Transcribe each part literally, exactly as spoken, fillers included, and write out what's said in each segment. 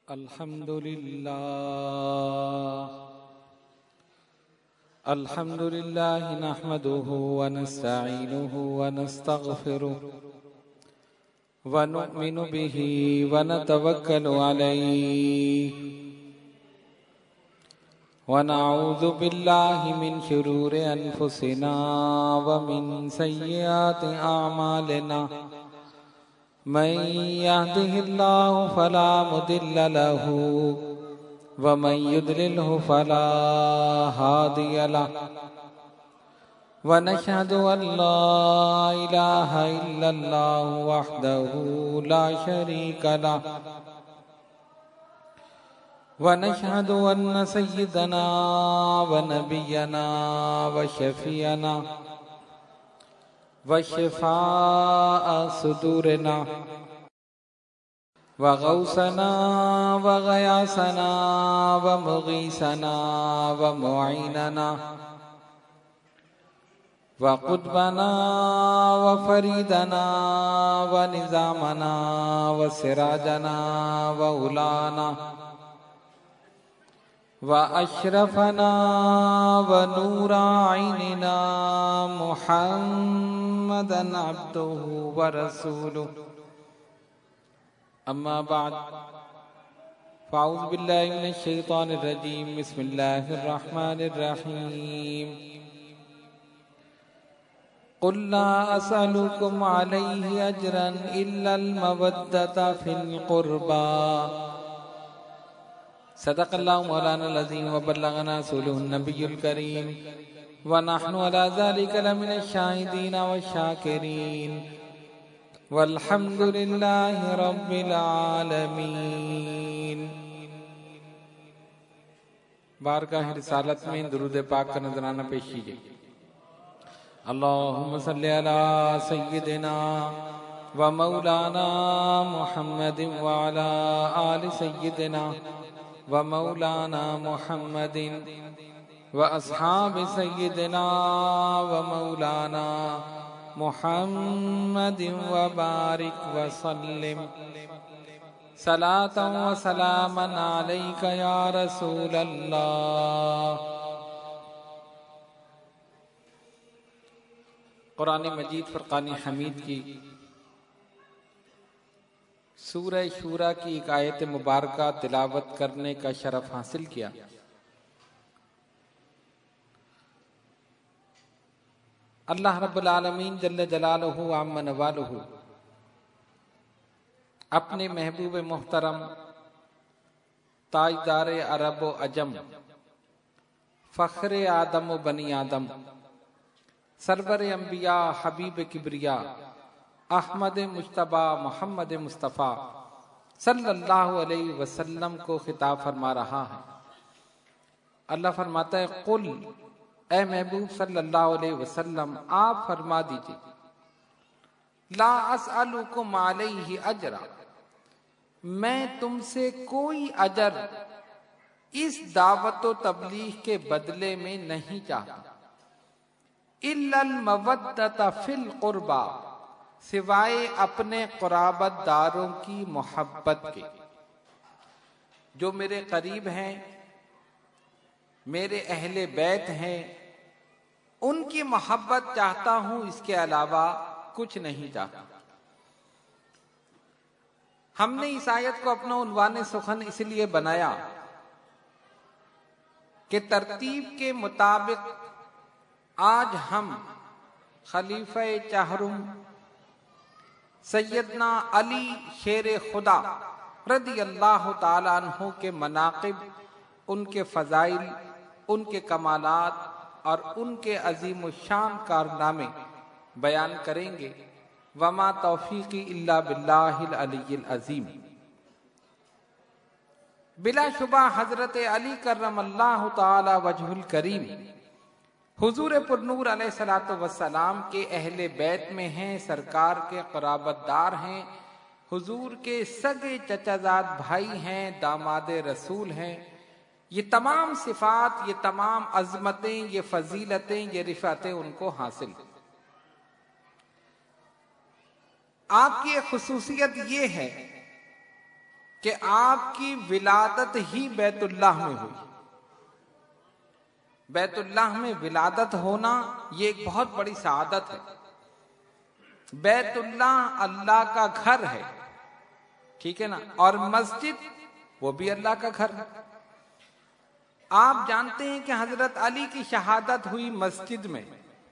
الحمد للہ الحمد للہ نحمده ونستعینه ونستغفره ونؤمن به ونتوکل علیہ ونعوذ باللہ من شرور انفسنا ومن سیئات اعمالنا من يهده الله فلا مضل له ومن يضلله فلا هادي له ونشهد أن لا إله إلا الله وحده لا شريك له ونشهد أن سيدنا ونبينا وشفيعنا وشفاء صدورنا وغوثنا وغياثنا ومغيثنا ومعيننا وقطبنا وفريدنا ونظامنا وسراجنا وأولانا وأشرفنا ونور عيننا محمدا عبده ورسوله أما بعد فأعوذ بالله من الشيطان الرجيم بسم الله الرحمن الرحيم قل لا أسألكم عليه أجرا إلا المودة في القربى صدق اللہ مولانا العظیم وبلغنا رسولہ النبی الکریم ونحن على ذلك لمن الشاہدین والشاکرین والحمد للہ رب العالمین۔ بارگاہ رسالت میں درود پاک کا نذرانہ پیش کیجئے۔ اللہم صلی علی سیدنا و مولانا محمد وعلی آل سیدنا ومولانا محمد واصحاب سيدنا ومولانا محمد وبارك وسلم صلاة وسلاما عليك يا رسول الله۔ قرآن مجید فرقان حمید کی سورہ شورا کی ایک آیت مبارکہ تلاوت کرنے کا شرف حاصل کیا۔ اللہ رب العالمین جل جلالہ عم نوالہ اپنے محبوب محترم تاجدار عرب و عجم فخر آدم و بنی آدم سرور انبیاء حبیب کبریا احمد مجتبی محمد مصطفیٰ صلی اللہ علیہ وسلم کو خطاب فرما رہا ہے۔ اللہ فرماتا ہے قل، اے محبوب صلی اللہ علیہ وسلم آپ فرما دیجئے، لا اسألکم علیہ اجرا، میں تم سے کوئی اجر اس دعوت و تبلیغ کے بدلے میں نہیں چاہتا، الا المودۃ فی القربى، سوائے اپنے قرابت داروں کی محبت کے، جو میرے قریب ہیں، میرے اہل بیت ہیں، ان کی محبت چاہتا ہوں، اس کے علاوہ کچھ نہیں چاہتا۔ ہم نے اس آیت کو اپنا عنوان سخن اس لیے بنایا کہ ترتیب کے مطابق آج ہم خلیفہ چہرم سیدنا علی شیر خدا رضی اللہ تعالیٰ عنہ کے مناقب، ان کے فضائل، ان کے کمالات اور ان کے عظیم الشان کارنامے بیان کریں گے۔ وما توفیقی الا باللہ العلی العظیم۔ بلا شبہ حضرت علی کرم اللہ تعالی وجہ الکریم حضور پرنور علیہ الصلوۃ والسلام کے اہل بیت میں ہیں، سرکار کے قرابت دار ہیں، حضور کے سگے چچا زاد بھائی ہیں، داماد رسول ہیں۔ یہ تمام صفات، یہ تمام عظمتیں، یہ فضیلتیں، یہ رفعتیں ان کو حاصل۔ آپ کی ایک خصوصیت یہ ہے کہ آپ کی ولادت ہی بیت اللہ میں ہوئی. بیت اللہ میں ولادت ہونا یہ ایک بہت بڑی سعادت ہے. بیت اللہ اللہ کا گھر ہے، ٹھیک ہے نا، اور مسجد وہ بھی اللہ کا گھر ہے. آپ جانتے ہیں کہ حضرت علی کی شہادت ہوئی مسجد میں،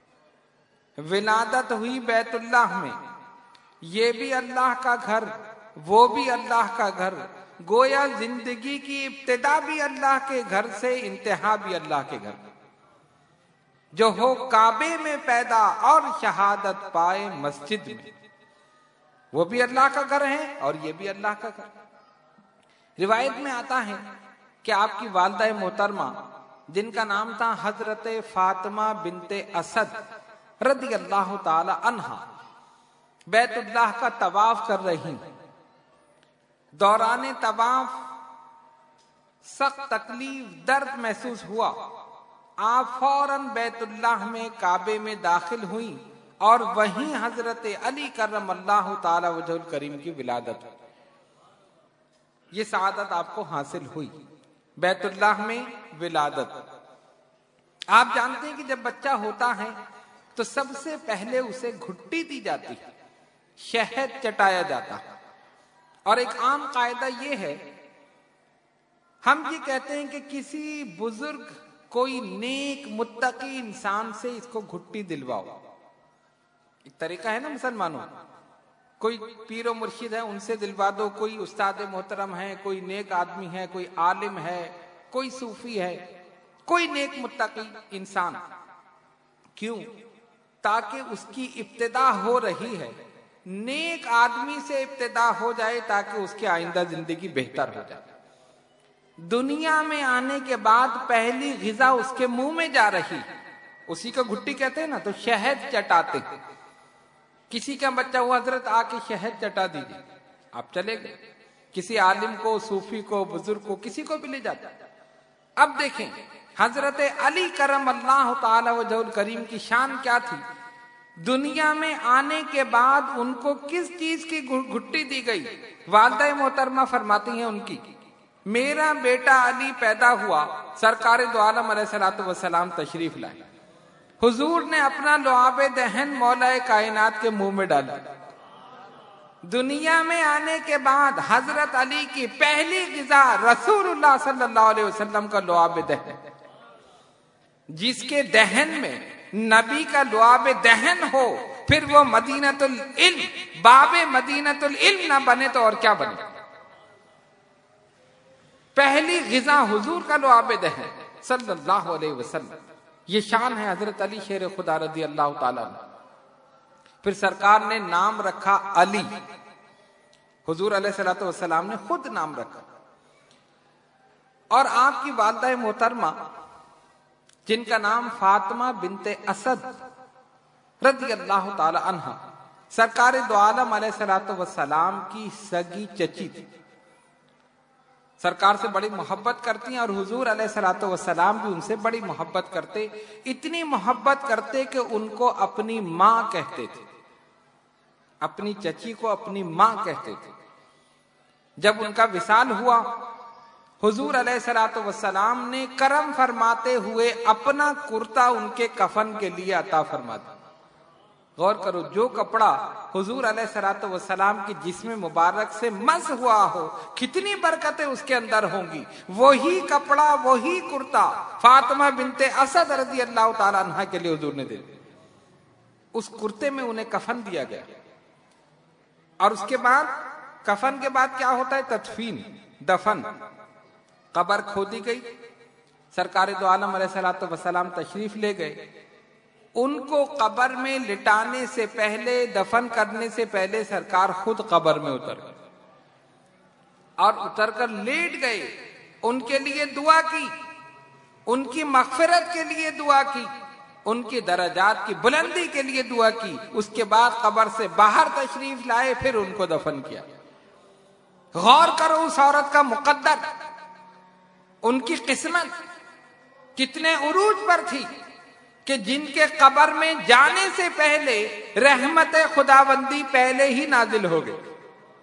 ولادت ہوئی بیت اللہ میں. یہ بھی اللہ کا گھر، وہ بھی اللہ کا گھر. گویا زندگی کی ابتدا بھی اللہ کے گھر سے، انتہا بھی اللہ کے گھر. جو ہو کعبے میں پیدا اور شہادت پائے مسجد میں، وہ بھی اللہ کا گھر ہے اور یہ بھی اللہ کا گھر. روایت میں آتا ہے کہ آپ کی والدہ محترمہ جن کا نام تھا حضرت فاطمہ بنت اسد رضی اللہ تعالی عنہا، بیت اللہ کا طواف کر رہی. دوران طواف سخت تکلیف، درد محسوس ہوا. آپ فوراً بیت اللہ میں کعبے میں داخل ہوئیں اور وہیں حضرت علی کرم اللہ تعالی وجہ الکریم کی ولادت. یہ سعادت آپ کو حاصل ہوئی، بیت اللہ میں ولادت. آپ جانتے ہیں کہ جب بچہ ہوتا ہے تو سب سے پہلے اسے گھٹی دی جاتی ہے، شہد چٹایا جاتا ہے. اور ایک عام قاعدہ یہ ہے، ہم یہ کہتے ہیں کہ کسی بزرگ، کوئی نیک متقی انسان سے اس کو گھٹی دلواؤ. ایک طریقہ ہے نا مسلمانوں، کوئی پیر و مرشد ہے ان سے دلوا دو، کوئی استاد محترم ہے، کوئی نیک آدمی ہے، کوئی عالم ہے، کوئی صوفی ہے، کوئی نیک متقی انسان. کیوں؟ تاکہ اس کی ابتدا ہو رہی ہے، نیک آدمی سے ابتدا ہو جائے تاکہ اس کی آئندہ زندگی بہتر ہو جائے. دنیا میں آنے کے بعد پہلی غذا اس کے منہ میں جا رہی، اسی کو گھٹی کہتے ہیں نا، تو شہد چٹاتے. کسی کا بچہ ہوا، حضرت آ کے شہد چٹا دیجیے، آپ چلے گئے. کسی عالم کو، صوفی کو، بزرگ کو، کسی کو بھی لے جاتا. اب دیکھیں حضرت علی کرم اللہ تعالی وجہ الکریم کی شان کیا تھی. دنیا میں آنے کے بعد ان کو کس چیز کی گھٹی دی گئی؟ والدہ محترمہ فرماتی ہیں ان کی، میرا بیٹا علی پیدا ہوا، سرکار دو عالم علیہ الصلوۃ والسلام تشریف لائے. حضور نے اپنا لعاب دہن مولا کائنات کے منہ میں ڈالا. دنیا میں آنے کے بعد حضرت علی کی پہلی غذا رسول اللہ صلی اللہ علیہ وسلم کا لعاب دہن. جس کے دہن میں نبی کا لعاب دہن ہو، پھر وہ مدینۃ العلم، باب مدینۃ العلم نہ بنے تو اور کیا بنے. پہلی غذا حضور کا لعاب دہن صلی اللہ علیہ وسلم. یہ شان ہے حضرت علی شیر خدا رضی اللہ تعالیٰ عنہ. پھر سرکار نے نام رکھا علی، حضور علیہ الصلوۃ والسلام نے خود نام رکھا. اور آپ کی والدہ محترمہ جن کا نام فاطمہ بنت اسد رضی اللہ تعالی عنہا، سرکار دو عالم علیہ الصلوۃ والسلام کی سگی چچی تھی. سرکار سے بڑی محبت کرتی ہیں اور حضور علیہ الصلوۃ والسلام بھی ان سے بڑی محبت کرتے. اتنی محبت کرتے کہ ان کو اپنی ماں کہتے تھے، اپنی چچی کو اپنی ماں کہتے تھے. جب ان کا وصال ہوا، حضور علیہ الصلوۃ والسلام نے کرم فرماتے ہوئے اپنا کرتا ان کے کفن کے لیے عطا فرما دیا. غور کرو، جو کپڑا حضور علیہ الصلوۃ والسلام کی جسم مبارک سے مس ہوا ہو، کتنی برکتیں اس کے اندر ہوں گی. وہی کپڑا، وہی کرتا فاطمہ بنت اسد رضی اللہ تعالی عنہا کے لیے حضور نے دے دیا. اس کرتے میں انہیں کفن دیا گیا. اور اس کے بعد کفن کے بعد کیا ہوتا ہے؟ تدفین، دفن. قبر کھودی گئی، سرکار دو عالم علیہ الصلوۃ والسلام تشریف لے گئے. ان کو قبر میں لٹانے سے پہلے، دفن کرنے سے پہلے سرکار خود قبر میں اتر گئے اور اتر کر لیٹ گئے. ان کے لیے دعا کی، ان کی مغفرت کے لیے دعا کی، ان کی درجات کی بلندی کے لیے دعا کی. اس کے بعد قبر سے باہر تشریف لائے، پھر ان کو دفن کیا. غور کرو اس عورت کا مقدر، ان کی قسمت کتنے عروج پر تھی کہ جن کے قبر میں جانے سے پہلے رحمت خداوندی پہلے ہی نازل ہو گئی.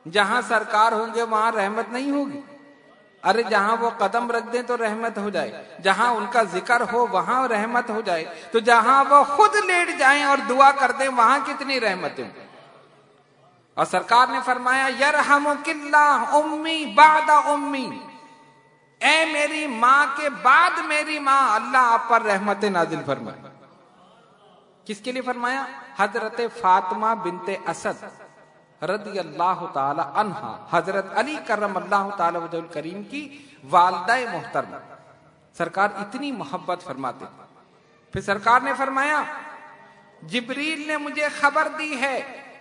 جہاں سرکار ہوں گے وہاں رحمت نہیں ہوگی؟ ارے جہاں وہ قدم رکھ دیں تو رحمت ہو جائے، جہاں ان کا ذکر ہو وہاں رحمت ہو جائے، تو جہاں وہ خود لیٹ جائیں اور دعا کر دیں وہاں کتنی رحمتیں۔ اور سرکار نے فرمایا یرحمک اللہ امی بعد امی، اے میری ماں کے بعد میری ماں، اللہ آپ پر رحمت نازل فرمائے۔ کس کے لیے فرمایا؟ حضرت فاطمہ بنت اسد رضی اللہ تعالی عنہا، حضرت علی کرم اللہ تعالی وجہ الکریم کی والدہ محترمہ، سرکار اتنی محبت فرماتے۔ پھر سرکار نے فرمایا جبریل نے مجھے خبر دی ہے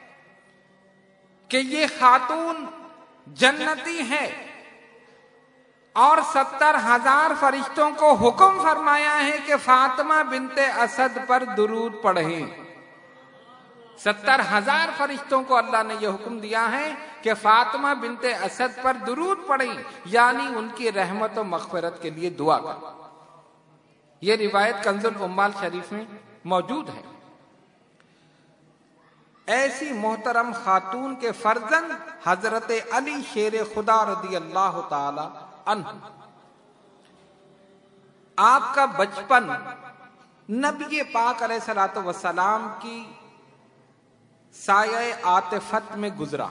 کہ یہ خاتون جنتی ہے، اور ستر ہزار فرشتوں کو حکم فرمایا ہے کہ فاطمہ بنت اسد پر درود پڑھیں۔ ستر ہزار فرشتوں کو اللہ نے یہ حکم دیا ہے کہ فاطمہ بنت اسد پر درود پڑھیں، یعنی ان کی رحمت و مغفرت کے لیے دعا کریں۔ یہ روایت کنز الاموال شریف میں موجود ہے۔ ایسی محترم خاتون کے فرزند حضرت علی شیر خدا رضی اللہ تعالی عنہ، آپ کا بچپن نبی پاک علیہ الصلوۃ والسلام کی سایہ عاطفت میں گزرا۔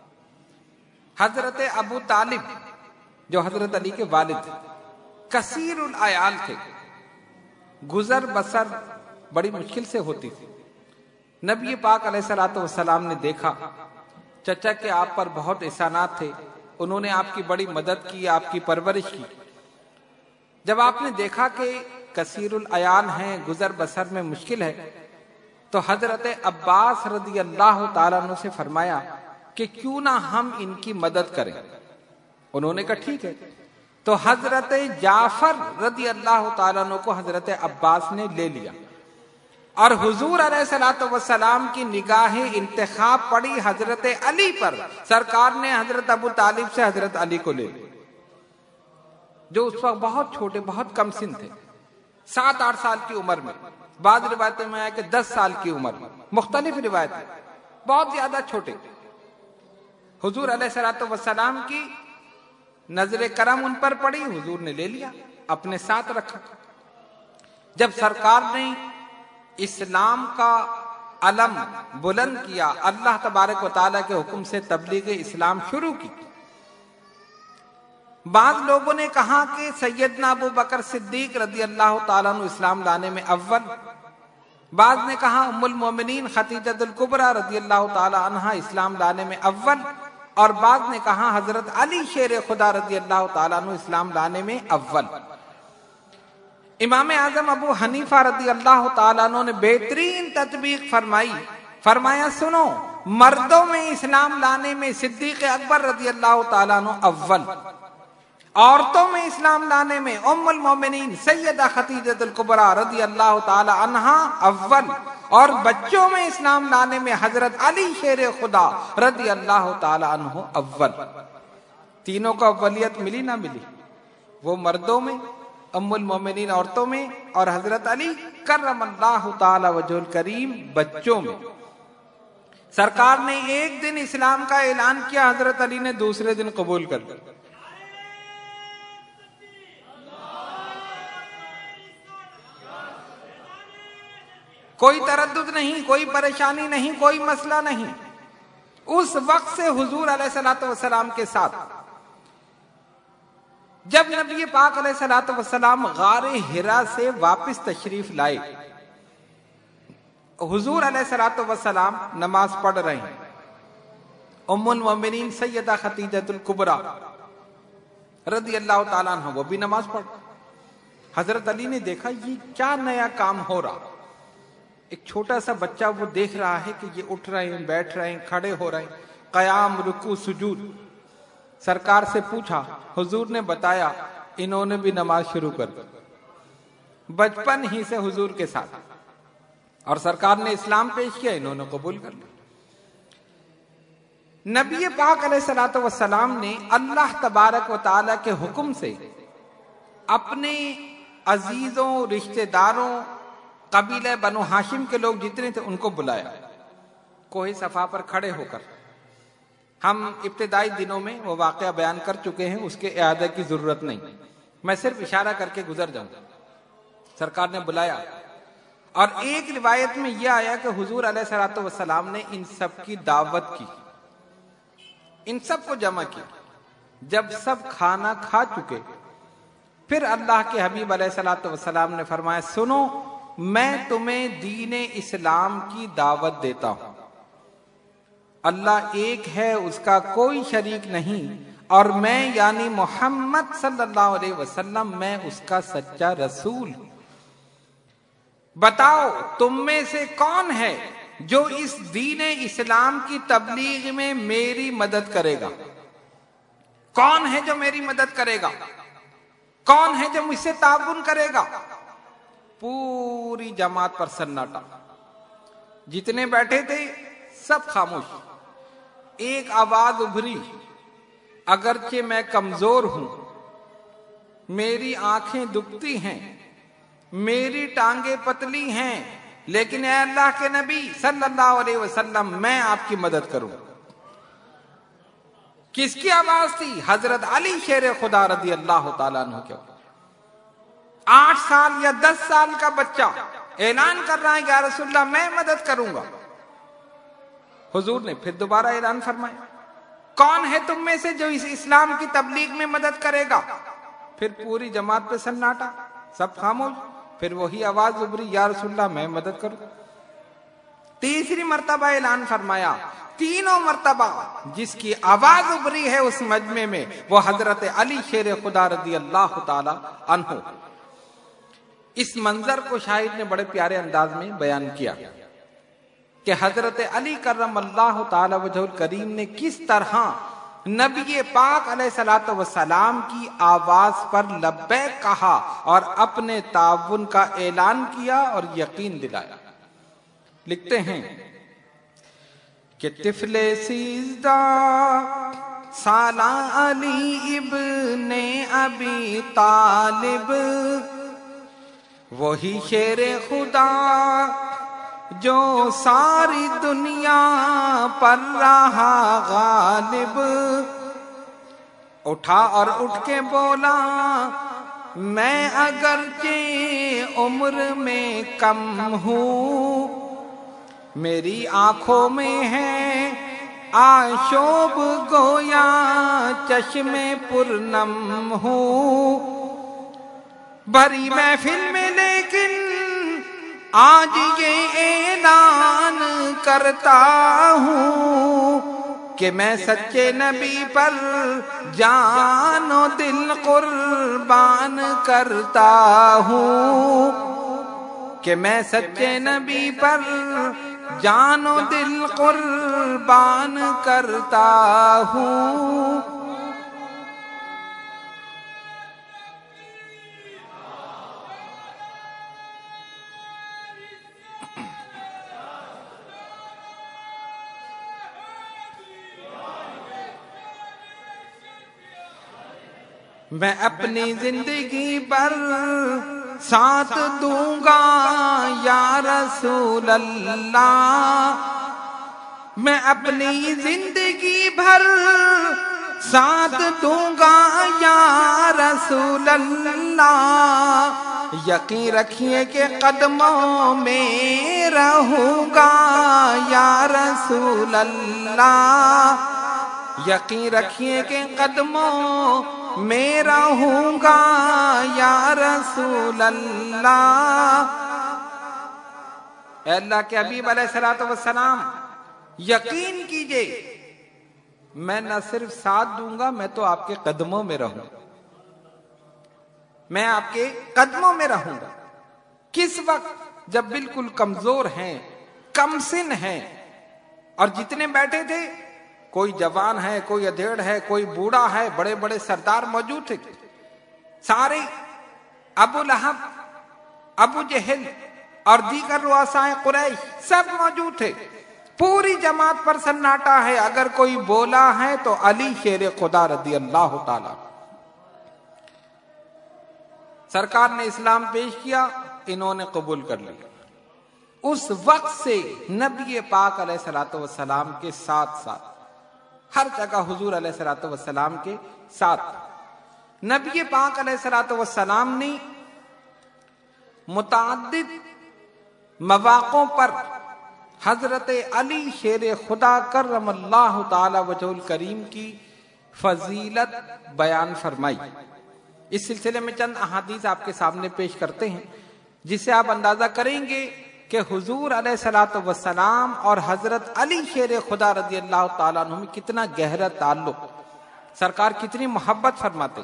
حضرت ابو طالب جو حضرت علی کے والد تھے، کثیر العیال تھے، گزر بسر بڑی مشکل سے ہوتی تھی۔ نبی پاک علیہ الصلوۃ والسلام نے دیکھا چچا کے آپ پر بہت احسانات تھے، انہوں نے آپ کی بڑی مدد کی، آپ کی پرورش کی۔ جب آپ نے دیکھا کہ کثیر العیال ہیں، گزر بسر میں مشکل ہے، تو حضرت عباس رضی اللہ تعالیٰ عنہ سے فرمایا کہ کیوں نہ ہم ان کی مدد کریں۔ انہوں نے کہا ٹھیک ہے۔ تو حضرت جعفر رضی اللہ تعالیٰ عنہ کو حضرت عباس نے لے لیا، اور حضور علیہ الصلوۃ والسلام کی نگاہ انتخاب پڑی حضرت علی پر، سرکار نے حضرت ابو طالب سے حضرت علی کو لے لیا، جو اس وقت بہت چھوٹے، بہت کم سن تھے، سات آٹھ سال کی عمر میں، بعض روایتوں میں آیا کہ دس سال کی عمر میں، مختلف روایت ہے، بہت زیادہ چھوٹے۔ حضور علیہ الصلوۃ والسلام کی نظر کرم ان پر پڑی، حضور نے لے لیا، اپنے ساتھ رکھا۔ جب سرکار نے اسلام کا علم بلند کیا، اللہ تبارک و تعالیٰ کے حکم سے تبلیغ اسلام شروع کی، بعض لوگوں نے کہا کہ سیدنا ابو بکر صدیق رضی اللہ تعالیٰ عنہ اسلام لانے میں اول، بعض نے کہا ام المومنین خدیجہ الکبریٰ رضی اللہ تعالیٰ عنہا اسلام لانے میں اول، اور بعض نے کہا حضرت علی شیر خدا رضی اللہ تعالیٰ عنہ اسلام لانے میں اول۔ امام اعظم ابو حنیفہ رضی اللہ تعالیٰ عنہ نے بہترین تطبیق فرمائی، فرمایا سنو، مردوں میں اسلام لانے میں صدیق اکبر رضی اللہ تعالیٰ عنہ اول، عورتوں میں اسلام لانے میں ام المومنین سیدہ خدیجہ الکبریٰ رضی اللہ تعالی عنہا اول، اور بچوں میں اسلام لانے میں حضرت علی شیر خدا رضی اللہ تعالی عنہ اول۔ تینوں کو اولیت ملی نہ ملی؟ وہ مردوں میں، ام المومنین عورتوں میں، اور حضرت علی کرم اللہ تعالی وجہ الکریم بچوں میں۔ سرکار نے ایک دن اسلام کا اعلان کیا، حضرت علی نے دوسرے دن قبول کر لیا۔ کوئی تردد نہیں، کوئی پریشانی نہیں، کوئی مسئلہ نہیں۔ اس وقت سے حضور علیہ الصلوۃ والسلام کے ساتھ جب نبی پاک علیہ الصلوۃ والسلام غار حرا سے واپس تشریف لائے، حضور علیہ الصلوۃ والسلام نماز پڑھ رہے ہیں، ام المومنین سیدہ خدیجہ الکبریٰ رضی اللہ تعالیٰ عنہ وہ بھی نماز پڑھ۔ حضرت علی نے دیکھا یہ کیا نیا کام ہو رہا، ایک چھوٹا سا بچہ وہ دیکھ رہا ہے کہ یہ اٹھ رہے ہیں، بیٹھ رہے ہیں، کھڑے ہو رہے ہیں، قیام، رکوع، سجود۔ سرکار سے پوچھا، حضور نے بتایا انہوں نے بھی نماز شروع کر دی، بچپن ہی سے حضور کے ساتھ، اور سرکار نے اسلام پیش کیا، انہوں نے قبول کر لیا۔ نبی پاک علیہ الصلوۃ والسلام نے اللہ تبارک و تعالی کے حکم سے اپنے عزیزوں، رشتہ داروں، قبیلہ بنو ہاشم کے لوگ جتنے تھے ان کو بلایا، کوہ صفا پر کھڑے ہو کر ہم ابتدائی دنوں میں وہ واقعہ بیان کر چکے ہیں، اس کے اعادہ کی ضرورت نہیں، میں صرف اشارہ کر کے گزر جاؤں۔ سرکار نے بلایا، اور ایک روایت میں یہ آیا کہ حضور علیہ الصلوۃ والسلام نے ان سب کی دعوت کی، ان سب کو جمع کیا۔ جب سب کھانا کھا چکے، پھر اللہ کے حبیب علیہ الصلوۃ والسلام نے فرمایا، سنو، میں تمہیں دین اسلام کی دعوت دیتا ہوں۔ اللہ ایک ہے، اس کا کوئی شریک نہیں، اور میں یعنی محمد صلی اللہ علیہ وسلم میں اس کا سچا رسول ہوں۔ بتاؤ تم میں سے کون ہے جو اس دین اسلام کی تبلیغ میں میری مدد کرے گا؟ کون ہے جو میری مدد کرے گا؟ کون ہے جو مجھ سے تعاون کرے گا؟ پوری جماعت پر سناٹا، جتنے بیٹھے تھے سب خاموش۔ ایک آواز ابھری، اگرچہ میں کمزور ہوں، میری آنکھیں دکھتی ہیں، میری ٹانگیں پتلی ہیں، لیکن اے اللہ کے نبی صلی اللہ علیہ وسلم، میں آپ کی مدد کروں۔ کس کی آواز تھی؟ حضرت علی شیر خدا رضی اللہ تعالیٰ عنہ کے۔ آٹھ سال یا دس سال کا بچہ اعلان کر رہا ہے کہ یا رسول اللہ میں مدد کروں گا۔ حضور نے پھر دوبارہ اعلان فرمایا، کون ہے تم میں سے جو اس اسلام کی تبلیغ میں مدد کرے گا؟ پھر پوری جماعت پہ سناٹا، سب خاموش۔ پھر وہی آواز ابھری، یا رسول اللہ میں مدد کروں۔ تیسری مرتبہ اعلان فرمایا، تینوں مرتبہ جس کی آواز ابھری ہے اس مجمع میں وہ حضرت علی شیر خدا رضی اللہ تعالی عنہ۔ اس منظر کو شاعر نے بڑے پیارے انداز میں بیان کیا کہ حضرت علی کرم اللہ تعالی وجہ الکریم نے کس طرح نبی پاک علیہ الصلوۃ والسلام کی آواز پر لبیک کہا اور اپنے تعاون کا اعلان کیا اور یقین دلایا۔ لکھتے ہیں کہ طفل سیزدہ سالہ علی ابن ابی طالب، وہی شیر خدا جو ساری دنیا پر رہا غالب، اٹھا اور اٹھ کے بولا، میں اگرچہ عمر میں کم ہوں، میری آنکھوں میں ہے آشوب گویا چشم پرنم ہوں، بھری محفل میں لیکن آج یہ اعلان کرتا ہوں کہ میں سچے نبی پر جان و دل قربان کرتا ہوں، کہ میں سچے نبی پر جان و دل قربان کرتا ہوں۔ میں اپنی زندگی پر ساتھ دوں گا یا رسول اللہ، میں اپنی زندگی بھر ساتھ دوں گا یا رسول اللہ، یقین رکھیے کہ قدموں میں رہوں گا یا رسول اللہ، یقین رکھیے کہ قدموں میں رہوں گا یا رسول اللہ۔ اے اللہ کے حبیب علیہ الصلوۃ والسلام، یقین کیجئے میں نہ صرف ساتھ دوں گا، میں تو آپ کے قدموں میں رہوں گا، میں آپ کے قدموں میں رہوں گا۔ کس وقت؟ جب بالکل کمزور ہیں، کم سن ہیں، اور جتنے بیٹھے تھے کوئی جوان ہے، کوئی ادھیڑ ہے، کوئی بوڑھا ہے، بڑے بڑے سردار موجود تھے، سارے ابو لہب، ابو جہل اور دیگر رؤسائے قریش سب موجود تھے۔ پوری جماعت پر سناٹا ہے، اگر کوئی بولا ہے تو علی شیر خدا رضی اللہ تعالی۔ سرکار نے اسلام پیش کیا، انہوں نے قبول کر لیا۔ اس وقت سے نبی پاک علیہ الصلوۃ والسلام کے ساتھ ساتھ ہر جگہ حضور علیہ الصلوۃ والسلام کے ساتھ. نبی پاک علیہ الصلوۃ والسلام نے متعدد مواقعوں پر حضرت علی شیر خدا کرم اللہ تعالی وجہ الکریم کی فضیلت بیان فرمائی. اس سلسلے میں چند احادیث آپ کے سامنے پیش کرتے ہیں جس سے آپ اندازہ کریں گے کہ حضور علیہ الصلوۃ والسلام اور حضرت علی شیر خدا رضی اللہ تعالیٰ عنہ میں کتنا گہرا تعلق، سرکار کتنی محبت فرماتے.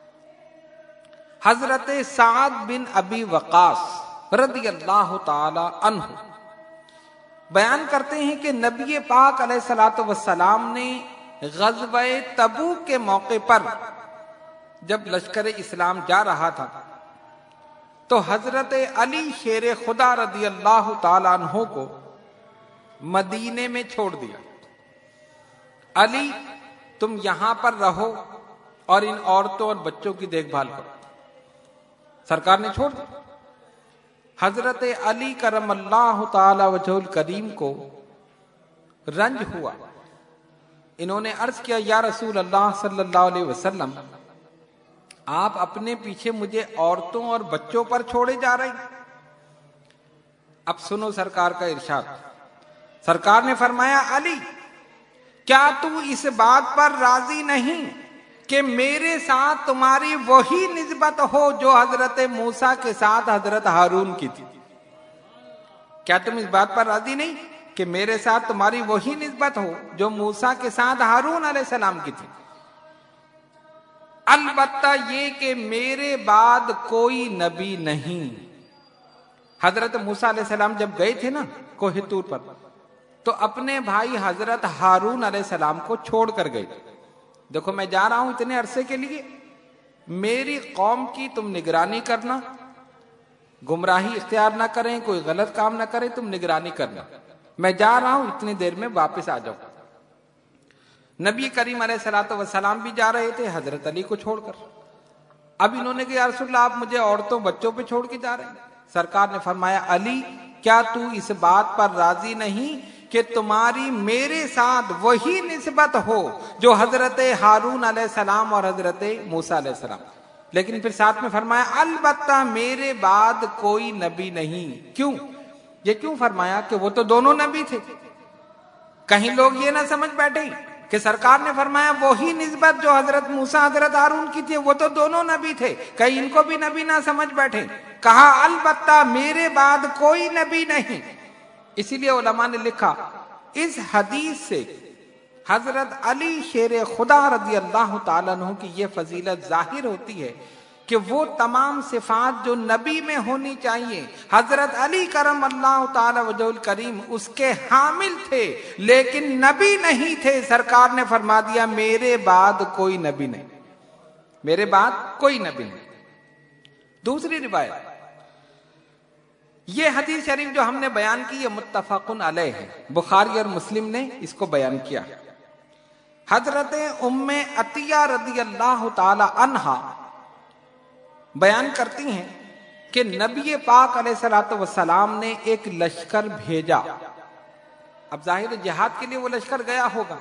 حضرت سعد بن ابی وقاص رضی اللہ تعالی عنہ بیان کرتے ہیں کہ نبی پاک علیہ الصلوۃ والسلام نے غزوہ تبوک کے موقع پر جب لشکر اسلام جا رہا تھا تو حضرت علی شیر خدا رضی اللہ تعالی عنہ کو مدینے میں چھوڑ دیا. علی تم یہاں پر رہو اور ان عورتوں اور بچوں کی دیکھ بھال کرو. سرکار نے چھوڑ دیا. حضرت علی کرم اللہ تعالی وجہ الکریم کو رنج ہوا. انہوں نے عرض کیا یا رسول اللہ صلی اللہ علیہ وسلم، آپ اپنے پیچھے مجھے عورتوں اور بچوں پر چھوڑے جا رہے ہیں. اب سنو سرکار کا ارشاد. سرکار نے فرمایا علی کیا تو اس بات پر راضی نہیں کہ میرے ساتھ تمہاری وہی نسبت ہو جو حضرت موسیٰ کے ساتھ حضرت ہارون کی تھی؟ کیا تم اس بات پر راضی نہیں کہ میرے ساتھ تمہاری وہی نسبت ہو جو موسیٰ کے ساتھ ہارون علیہ السلام کی تھی؟ البتہ یہ کہ میرے بعد کوئی نبی نہیں. حضرت موسیٰ علیہ السلام جب گئے تھے نا کوہ طور پر تو اپنے بھائی حضرت ہارون علیہ السلام کو چھوڑ کر گئے. دیکھو میں جا رہا ہوں اتنے عرصے کے لیے، میری قوم کی تم نگرانی کرنا، گمراہی اختیار نہ کریں، کوئی غلط کام نہ کریں، تم نگرانی کرنا. میں جا رہا ہوں اتنی دیر میں واپس آ جاؤ. نبی کریم علیہ الصلوۃ والسلام بھی جا رہے تھے حضرت علی کو چھوڑ کر. اب انہوں نے کہا یا رسول اللہ آپ مجھے عورتوں بچوں پہ چھوڑ کے جا رہے ہیں. سرکار نے فرمایا علی کیا تو اس بات پر راضی نہیں کہ تمہاری میرے ساتھ وہی نسبت ہو جو حضرت ہارون علیہ السلام اور حضرت موسیٰ علیہ السلام. لیکن پھر ساتھ میں فرمایا البتہ میرے بعد کوئی نبی نہیں. کیوں؟ یہ کیوں فرمایا کہ وہ تو دونوں نبی تھے. کہیں لوگ یہ نہ سمجھ بیٹھے کہ سرکار نے فرمایا وہی نسبت جو حضرت موسیٰ حضرت ہارون کی تھی وہ تو دونوں نبی تھے، کہیں ان کو بھی نبی نہ سمجھ بیٹھے. کہا البتہ میرے بعد کوئی نبی نہیں. اسی لیے علماء نے لکھا اس حدیث سے حضرت علی شیر خدا رضی اللہ تعالیٰ عنہ کی یہ فضیلت ظاہر ہوتی ہے کہ وہ تمام صفات جو نبی میں ہونی چاہیے حضرت علی کرم اللہ تعالی وجہ الکریم اس کے حامل تھے، لیکن نبی نہیں تھے. سرکار نے فرما دیا میرے بعد کوئی نبی نہیں، میرے بعد کوئی نبی نہیں. دوسری روایت یہ حدیث شریف جو ہم نے بیان کی یہ متفق علیہ ہے، بخاری اور مسلم نے اس کو بیان کیا. حضرت ام عطیہ رضی اللہ تعالی عنہا بیان کرتی ہیں کہ نبی پاک علیہ الصلوۃ والسلام نے ایک لشکر بھیجا. اب ظاہر جہاد کے لیے وہ لشکر گیا ہوگا.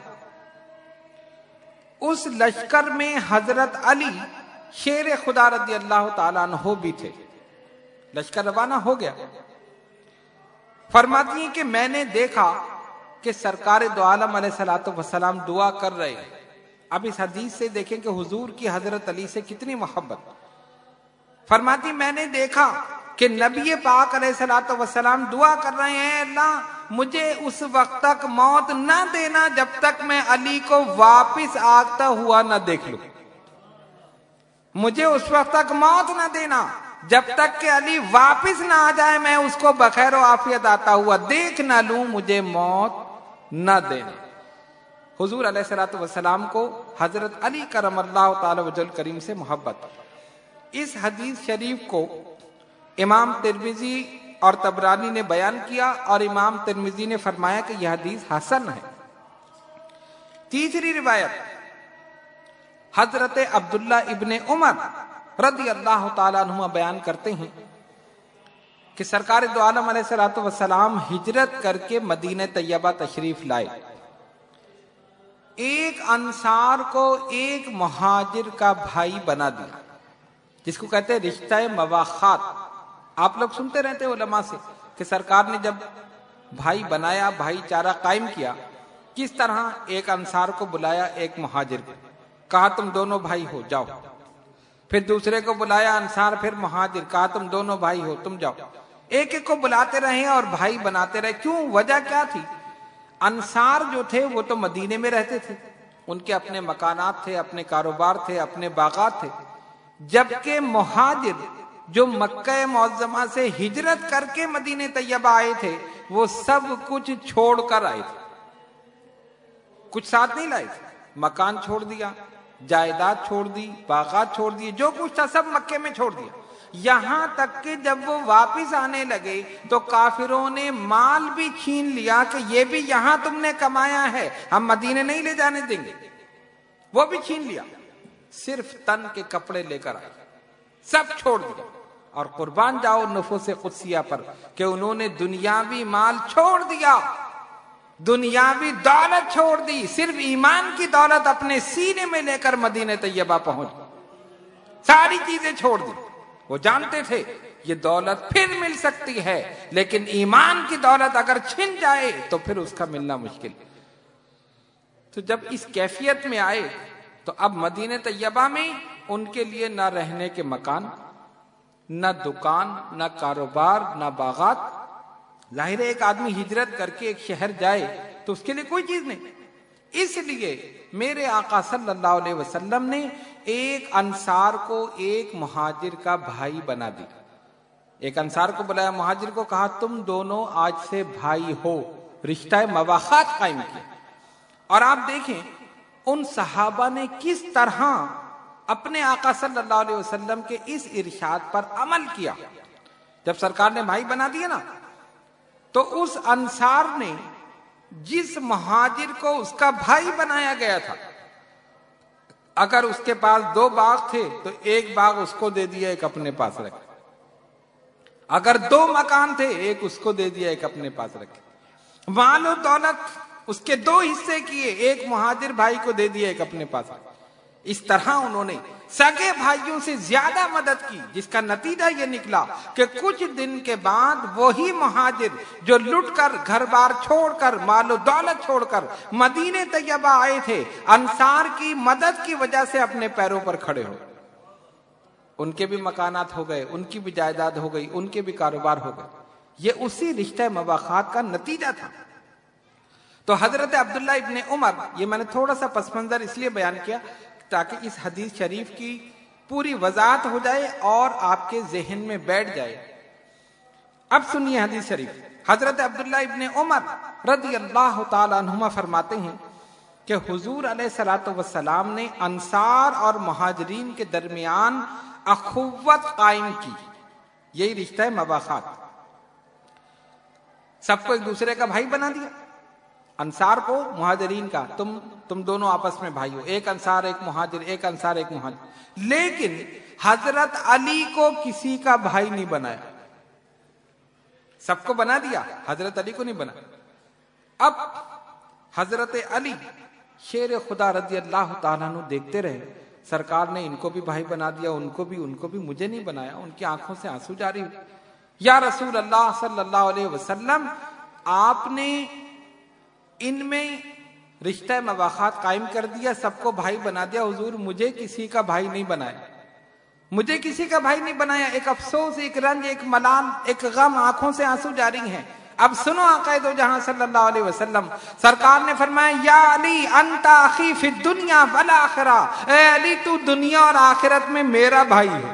اس لشکر میں حضرت علی شیر خدا رضی اللہ تعالیٰ عنہ بھی تھے. لشکر روانہ ہو گیا. فرماتی ہیں کہ میں نے دیکھا کہ سرکار دو عالم علیہ الصلوۃ والسلام دعا کر رہے ہیں. اب اس حدیث سے دیکھیں کہ حضور کی حضرت علی سے کتنی محبت. فرماتی میں نے دیکھا کہ نبی پاک علیہ الصلوۃ والسلام دعا کر رہے ہیں اللہ مجھے اس وقت تک موت نہ دینا جب تک میں علی کو واپس آتا ہوا نہ دیکھ لوں. مجھے اس وقت تک موت نہ دینا جب تک کہ علی واپس نہ آ جائے، میں اس کو بخیر و عافیت آتا ہوا دیکھ نہ لوں، مجھے موت نہ دینا. حضور علیہ الصلوۃ والسلام کو حضرت علی کرم اللہ تعالی وجہ الکریم سے محبت. اس حدیث شریف کو امام ترمذی اور طبرانی نے بیان کیا اور امام ترمذی نے فرمایا کہ یہ حدیث حسن ہے. تیسری روایت حضرت عبداللہ ابن عمر رضی اللہ تعالیٰ عنہ بیان کرتے ہیں کہ سرکار دو عالم علیہ الصلوۃ والسلام ہجرت کر کے مدینہ طیبہ تشریف لائے. ایک انصار کو ایک مہاجر کا بھائی بنا دیا، جس کو کہتے ہیں رشتہ مواخات۔ آپ لوگ سنتے رہتے علماء سے کہ سرکار نے جب بھائی بنایا، بھائی چارہ قائم کیا، کس طرح ایک انصار کو بلایا، ایک مہاجر کو کہا تم دونوں بھائی ہو جاؤ، پھر دوسرے کو بلایا انصار پھر مہاجر، کہا تم دونوں بھائی ہو تم جاؤ، ایک ایک کو بلاتے رہے اور بھائی بناتے رہے۔ کیوں؟ وجہ کیا تھی؟ انصار جو تھے وہ تو مدینے میں رہتے تھے، ان کے اپنے مکانات تھے، اپنے کاروبار تھے، اپنے باغات تھے، جبکہ مہاجر جو مکہ معظمہ سے ہجرت کر کے مدینہ طیبہ آئے تھے وہ سب کچھ چھوڑ کر آئے تھے، کچھ ساتھ نہیں لائے تھے، مکان چھوڑ دیا، جائیداد چھوڑ دی، باغات چھوڑ دیے، جو کچھ تھا سب مکے میں چھوڑ دیا۔ یہاں تک کہ جب وہ واپس آنے لگے تو کافروں نے مال بھی چھین لیا کہ یہ بھی یہاں تم نے کمایا ہے، ہم مدینے نہیں لے جانے دیں گے، وہ بھی چھین لیا، صرف تن کے کپڑے لے کر آئے، سب چھوڑ دیا۔ اور قربان جاؤ نفوس قدسیہ پر کہ انہوں نے دنیاوی مال چھوڑ دیا، دنیاوی دولت چھوڑ دی، صرف ایمان کی دولت اپنے سینے میں لے کر مدینہ طیبہ پہنچ، ساری چیزیں چھوڑ دی۔ وہ جانتے تھے یہ دولت پھر مل سکتی ہے، لیکن ایمان کی دولت اگر چھن جائے تو پھر اس کا ملنا مشکل۔ تو جب اس کیفیت میں آئے تو اب مدینہ طیبہ میں ان کے لیے نہ رہنے کے مکان، نہ دکان، نہ کاروبار، نہ باغات۔ ظاہر ہے ایک آدمی ہجرت کر کے ایک شہر جائے تو اس کے لیے کوئی چیز نہیں، اس لیے میرے آقا صلی اللہ علیہ وسلم نے ایک انصار کو ایک مہاجر کا بھائی بنا دیا۔ ایک انصار کو بلایا، مہاجر کو کہا تم دونوں آج سے بھائی ہو، رشتہ مواخات قائم کیا۔ اور آپ دیکھیں ان صحابہ نے کس طرح اپنے آقا صلی اللہ علیہ وسلم کے اس ارشاد پر عمل کیا۔ جب سرکار نے بھائی بنا دیا نا تو اس انصار نے جس مہاجر کو اس کا بھائی بنایا گیا تھا، اگر اس کے پاس دو باغ تھے تو ایک باغ اس کو دے دیا، ایک اپنے پاس رکھے، اگر دو مکان تھے ایک اس کو دے دیا، ایک اپنے پاس رکھے، مال و دولت اس کے دو حصے کیے، ایک مہاجر بھائی کو دے دیا، ایک اپنے پاس رکھے۔ اس طرح انہوں نے سگے بھائیوں سے زیادہ مدد کی، جس کا نتیجہ یہ نکلا کہ کچھ دن کے بعد وہی مہاجر جو لٹ کر گھر بار چھوڑ کر مال و دولت چھوڑ کر مدینہ طیبہ آئے تھے، انصار کی مدد کی وجہ سے اپنے پیروں پر کھڑے ہو، ان کے بھی مکانات ہو گئے، ان کی بھی جائیداد ہو گئی، ان کے بھی کاروبار ہو گئے۔ یہ اسی رشتہ مواخات کا نتیجہ تھا۔ تو حضرت عبداللہ ابن عمر، یہ میں نے تھوڑا سا پس منظر اس لیے بیان کیا تاکہ اس حدیث شریف کی پوری وضاحت ہو جائے اور آپ کے ذہن میں بیٹھ جائے۔ اب سنیے حدیث شریف۔ حضرت عبداللہ ابن عمر رضی اللہ تعالی عنہما فرماتے ہیں کہ حضور علیہ الصلوۃ والسلام نے انصار اور مہاجرین کے درمیان اخوت قائم کی، یہی رشتہ مواخات، سب کو ایک دوسرے کا بھائی بنا دیا، انصار کو مہاجرین کا، تم تم دونوں آپس میں بھائی ہو، ایک انصار ایک مہاجر، ایک انصار ایک مہاجر۔ لیکن حضرت علی کو کسی کا بھائی نہیں بنایا، سب کو بنا دیا، حضرت علی کو نہیں بنایا۔ اب حضرت علی شیر خدا رضی اللہ تعالیٰ عنہ دیکھتے رہے، سرکار نے ان کو بھی بھائی بنا دیا، ان کو بھی ان کو بھی مجھے نہیں بنایا۔ ان کی آنکھوں سے آنسو جاری ہوئے، یا رسول اللہ صلی اللہ علیہ وسلم، آپ نے ان میں رشتہ مواخات قائم کر دیا، سب کو بھائی بنا دیا، حضور مجھے کسی کا بھائی نہیں بنایا، مجھے کسی کا بھائی نہیں بنایا۔ ایک افسوس، ایک رنج، ایک ملال، ایک غم، آنکھوں سے آنسو جاری ہیں۔ اب سنو آقا دو جہاں صلی اللہ علیہ وسلم، سرکار نے فرمایا یا علی انت اخی فی الدنیا والآخرہ، اے علی تو دنیا اور آخرت میں میرا بھائی ہے۔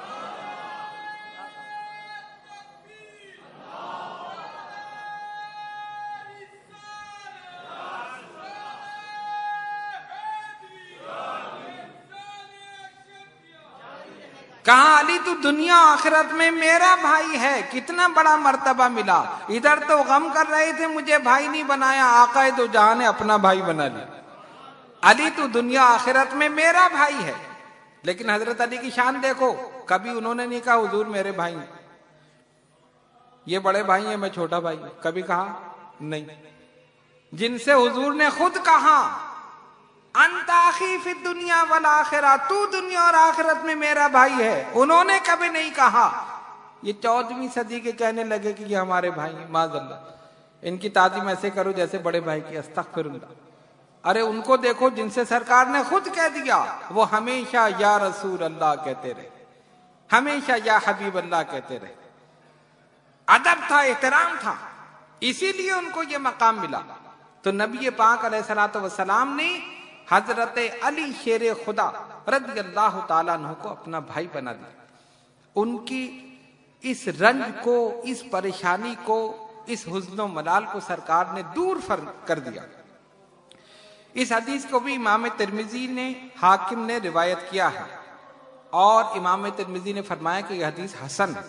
کہا علی تو دنیا آخرت میں میرا بھائی ہے، کتنا بڑا مرتبہ ملا۔ ادھر تو غم کر رہے تھے مجھے بھائی نہیں بنایا، آقا دو جہاں نے اپنا بھائی بنا لیا۔ علی تو دنیا آخرت میں میرا بھائی ہے۔ لیکن حضرت علی کی شان دیکھو، کبھی انہوں نے نہیں کہا حضور میرے بھائی ہیں، یہ بڑے بھائی ہیں میں چھوٹا بھائی ہوں، کبھی کہا نہیں۔ جن سے حضور نے خود کہا انت اخی فی الدنیا والآخرہ، تو دنیا اور آخرت میں میرا بھائی ہے. انہوں نے کبھی نہیں کہا. یہ چودہویں صدی کے کہنے لگے کہ یہ ہمارے بھائی ہیں. معاذ اللہ، ان کی تعظیم ایسے کرو جیسے بڑے بھائی کی. استغفر اللہ. ارے ان کو دیکھو جن سے سرکار نے خود کہہ دیا، وہ ہمیشہ یا رسول اللہ کہتے رہے، ہمیشہ یا حبیب اللہ کہتے رہے. ادب تھا، احترام تھا، اسی لیے ان کو یہ مقام ملا. تو نبی پاک علیہ الصلوۃ والسلام نے حضرت علی شیر خدا رضی اللہ تعالیٰ عنہ کو اپنا بھائی بنا دیا. ان کی اس رنج کو، اس پریشانی کو، اس حزن و ملال کو سرکار نے دور کر دیا. اس حدیث کو بھی امام ترمذی نے، حاکم نے روایت کیا ہے، اور امام ترمذی نے فرمایا کہ یہ حدیث حسن ہے.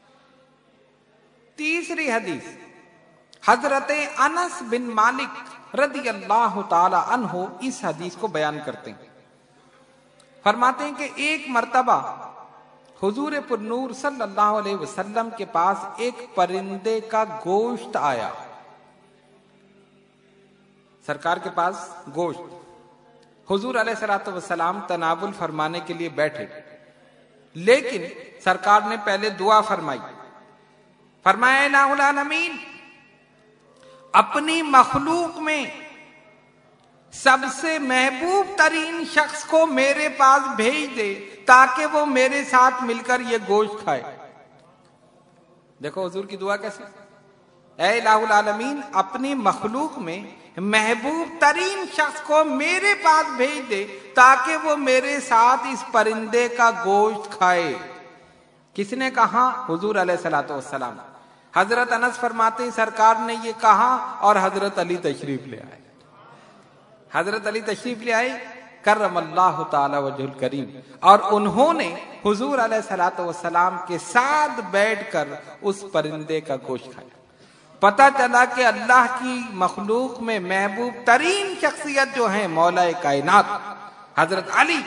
تیسری حدیث حضرت انس بن مالک رضی اللہ تعالی عنہ اس حدیث کو بیان کرتے ہیں. فرماتے ہیں کہ ایک مرتبہ حضور پرنور صلی اللہ علیہ وسلم کے پاس ایک پرندے کا گوشت آیا. سرکار کے پاس گوشت، حضور علیہ الصلوۃ والسلام تناول فرمانے کے لیے بیٹھے، لیکن سرکار نے پہلے دعا فرمائی. فرمایا الہ العالمین، اپنی مخلوق میں سب سے محبوب ترین شخص کو میرے پاس بھیج دے تاکہ وہ میرے ساتھ مل کر یہ گوشت کھائے. دیکھو حضور کی دعا کیسے. اے الہ العالمین، اپنی مخلوق میں محبوب ترین شخص کو میرے پاس بھیج دے تاکہ وہ میرے ساتھ اس پرندے کا گوشت کھائے. کس نے کہا؟ حضور علیہ الصلوۃ والسلام. حضرت انس فرماتے ہیں سرکار نے یہ کہا اور حضرت علی تشریف لے آئے. حضرت علی تشریف لے آئے کرم اللہ تعالی وجہ الکریم، اور انہوں نے حضور علیہ الصلوۃ والسلام کے ساتھ بیٹھ کر اس پرندے کا گوشت کھایا. پتہ چلا کہ اللہ کی مخلوق میں محبوب ترین شخصیت جو ہیں مولا کائنات حضرت علی،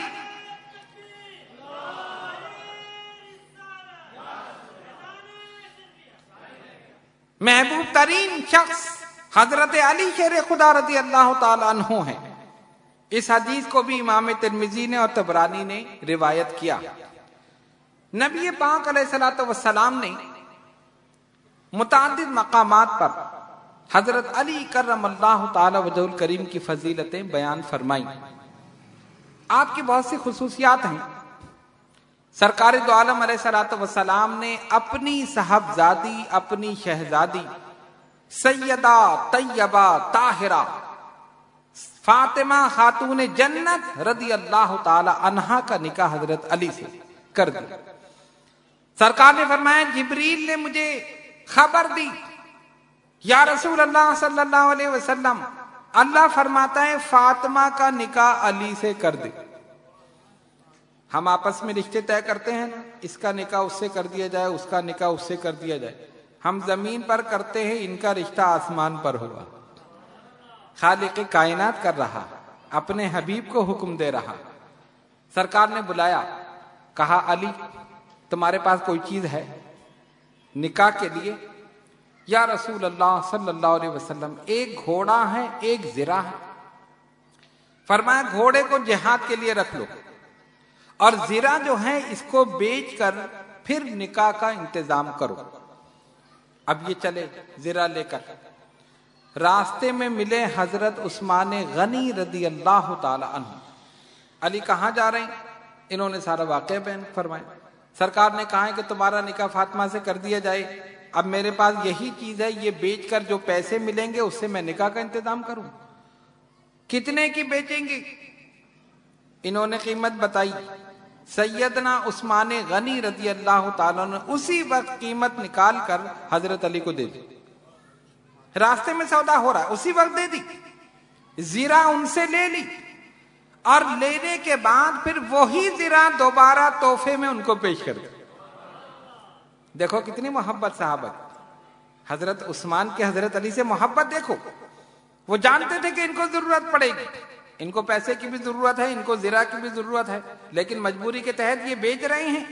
محبوب ترین شخص حضرت علی شیر خدا رضی اللہ تعالی عنہ ہیں. اس حدیث کو بھی امام ترمذی نے اور طبرانی نے روایت کیا. نبی پاک علیہ الصلوۃ والسلام نے متعدد مقامات پر حضرت علی کرم اللہ تعالی وجہ الکریم کی فضیلتیں بیان فرمائیں. آپ کی بہت سی خصوصیات ہیں. سرکار دو عالم علیہ الصلوۃ والسلام نے اپنی صاحبزادی، اپنی شہزادی سیدہ طیبہ طاہرہ فاطمہ خاتون جنت رضی اللہ تعالی عنہا کا نکاح حضرت علی سے کر دیا. سرکار نے فرمایا جبریل نے مجھے خبر دی، یا رسول اللہ صلی اللہ علیہ وسلم، اللہ فرماتا ہے فاطمہ کا نکاح علی سے کر دے. ہم آپس میں رشتے طے کرتے ہیں نا، اس کا نکاح اس سے کر دیا جائے، اس کا نکاح اس سے کر دیا جائے. ہم زمین پر کرتے ہیں، ان کا رشتہ آسمان پر ہوا. خالق کائنات کر رہا، اپنے حبیب کو حکم دے رہا. سرکار نے بلایا، کہا علی تمہارے پاس کوئی چیز ہے نکاح کے لیے؟ یا رسول اللہ صلی اللہ علیہ وسلم ایک گھوڑا ہے، ایک زرہ ہے. فرمایا گھوڑے کو جہاد کے لیے رکھ لو، اور زرہ جو ہے اس کو بیچ کر پھر نکاح کا انتظام کرو. اب یہ چلے زرہ لے کر. راستے میں ملے حضرت عثمان غنی رضی اللہ تعالی عنہ. علی کہاں جا رہے ہیں؟ انہوں نے سارا واقعہ بیان فرمایا. سرکار نے کہا ہے کہ تمہارا نکاح فاطمہ سے کر دیا جائے. اب میرے پاس یہی چیز ہے، یہ بیچ کر جو پیسے ملیں گے اس سے میں نکاح کا انتظام کروں. کتنے کی بیچیں گے؟ انہوں نے قیمت بتائی. سیدنا عثمان غنی رضی اللہ تعالیٰ نے اسی وقت قیمت نکال کر حضرت علی کو دے دی. راستے میں سودا ہو رہا ہے، اسی وقت دے دی. زرہ ان سے لے لی، اور لینے کے بعد پھر وہی زرہ دوبارہ تحفے میں ان کو پیش کر دی. دیکھو کتنی محبت صحابہ. حضرت عثمان کے حضرت علی سے محبت دیکھو. وہ جانتے تھے کہ ان کو ضرورت پڑے گی، ان کو پیسے کی بھی ضرورت ہے، ان کو زرہ کی بھی ضرورت ہے، لیکن مجبوری کے تحت یہ بیچ رہے ہیں.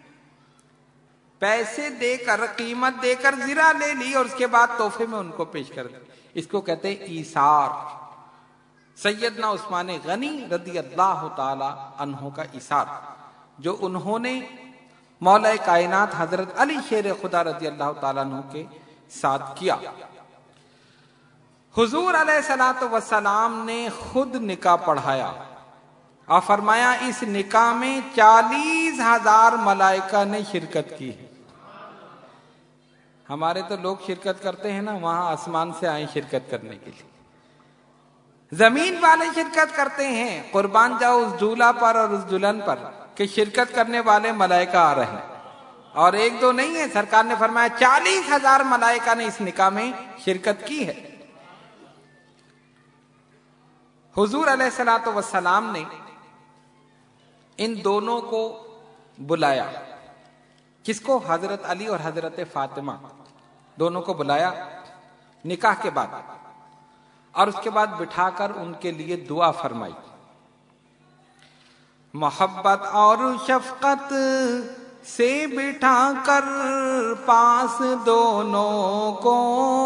پیسے دے کر، قیمت دے کر زرہ لے لی، اور اس کے بعد تحفے میں ان کو پیش کر دی. اس کو کہتے ہیں ایثار. سیدنا عثمان غنی رضی اللہ تعالی عنہ کا ایثار جو انہوں نے مولا کائنات حضرت علی شیر خدا رضی اللہ تعالیٰ عنہ کے ساتھ کیا۔ حضور علیہ الصلوۃ والسلام نے خود نکاح پڑھایا اور فرمایا اس نکاح میں چالیس ہزار ملائکہ نے شرکت کی۔ ہمارے تو لوگ شرکت کرتے ہیں نا، وہاں آسمان سے آئے شرکت کرنے کے لیے، زمین والے شرکت کرتے ہیں، قربان جاؤ اس دولہا پر اور اس دلہن پر کہ شرکت کرنے والے ملائکہ آ رہے ہیں، اور ایک دو نہیں ہے، سرکار نے فرمایا چالیس ہزار ملائکہ نے اس نکاح میں شرکت کی ہے۔ حضور علیہ الصلوۃ والسلام نے ان دونوں کو بلایا، کس کو؟ حضرت علی اور حضرت فاطمہ دونوں کو بلایا نکاح کے بعد، اور اس کے بعد بٹھا کر ان کے لیے دعا فرمائی۔ محبت اور شفقت سے بٹھا کر پاس دونوں کو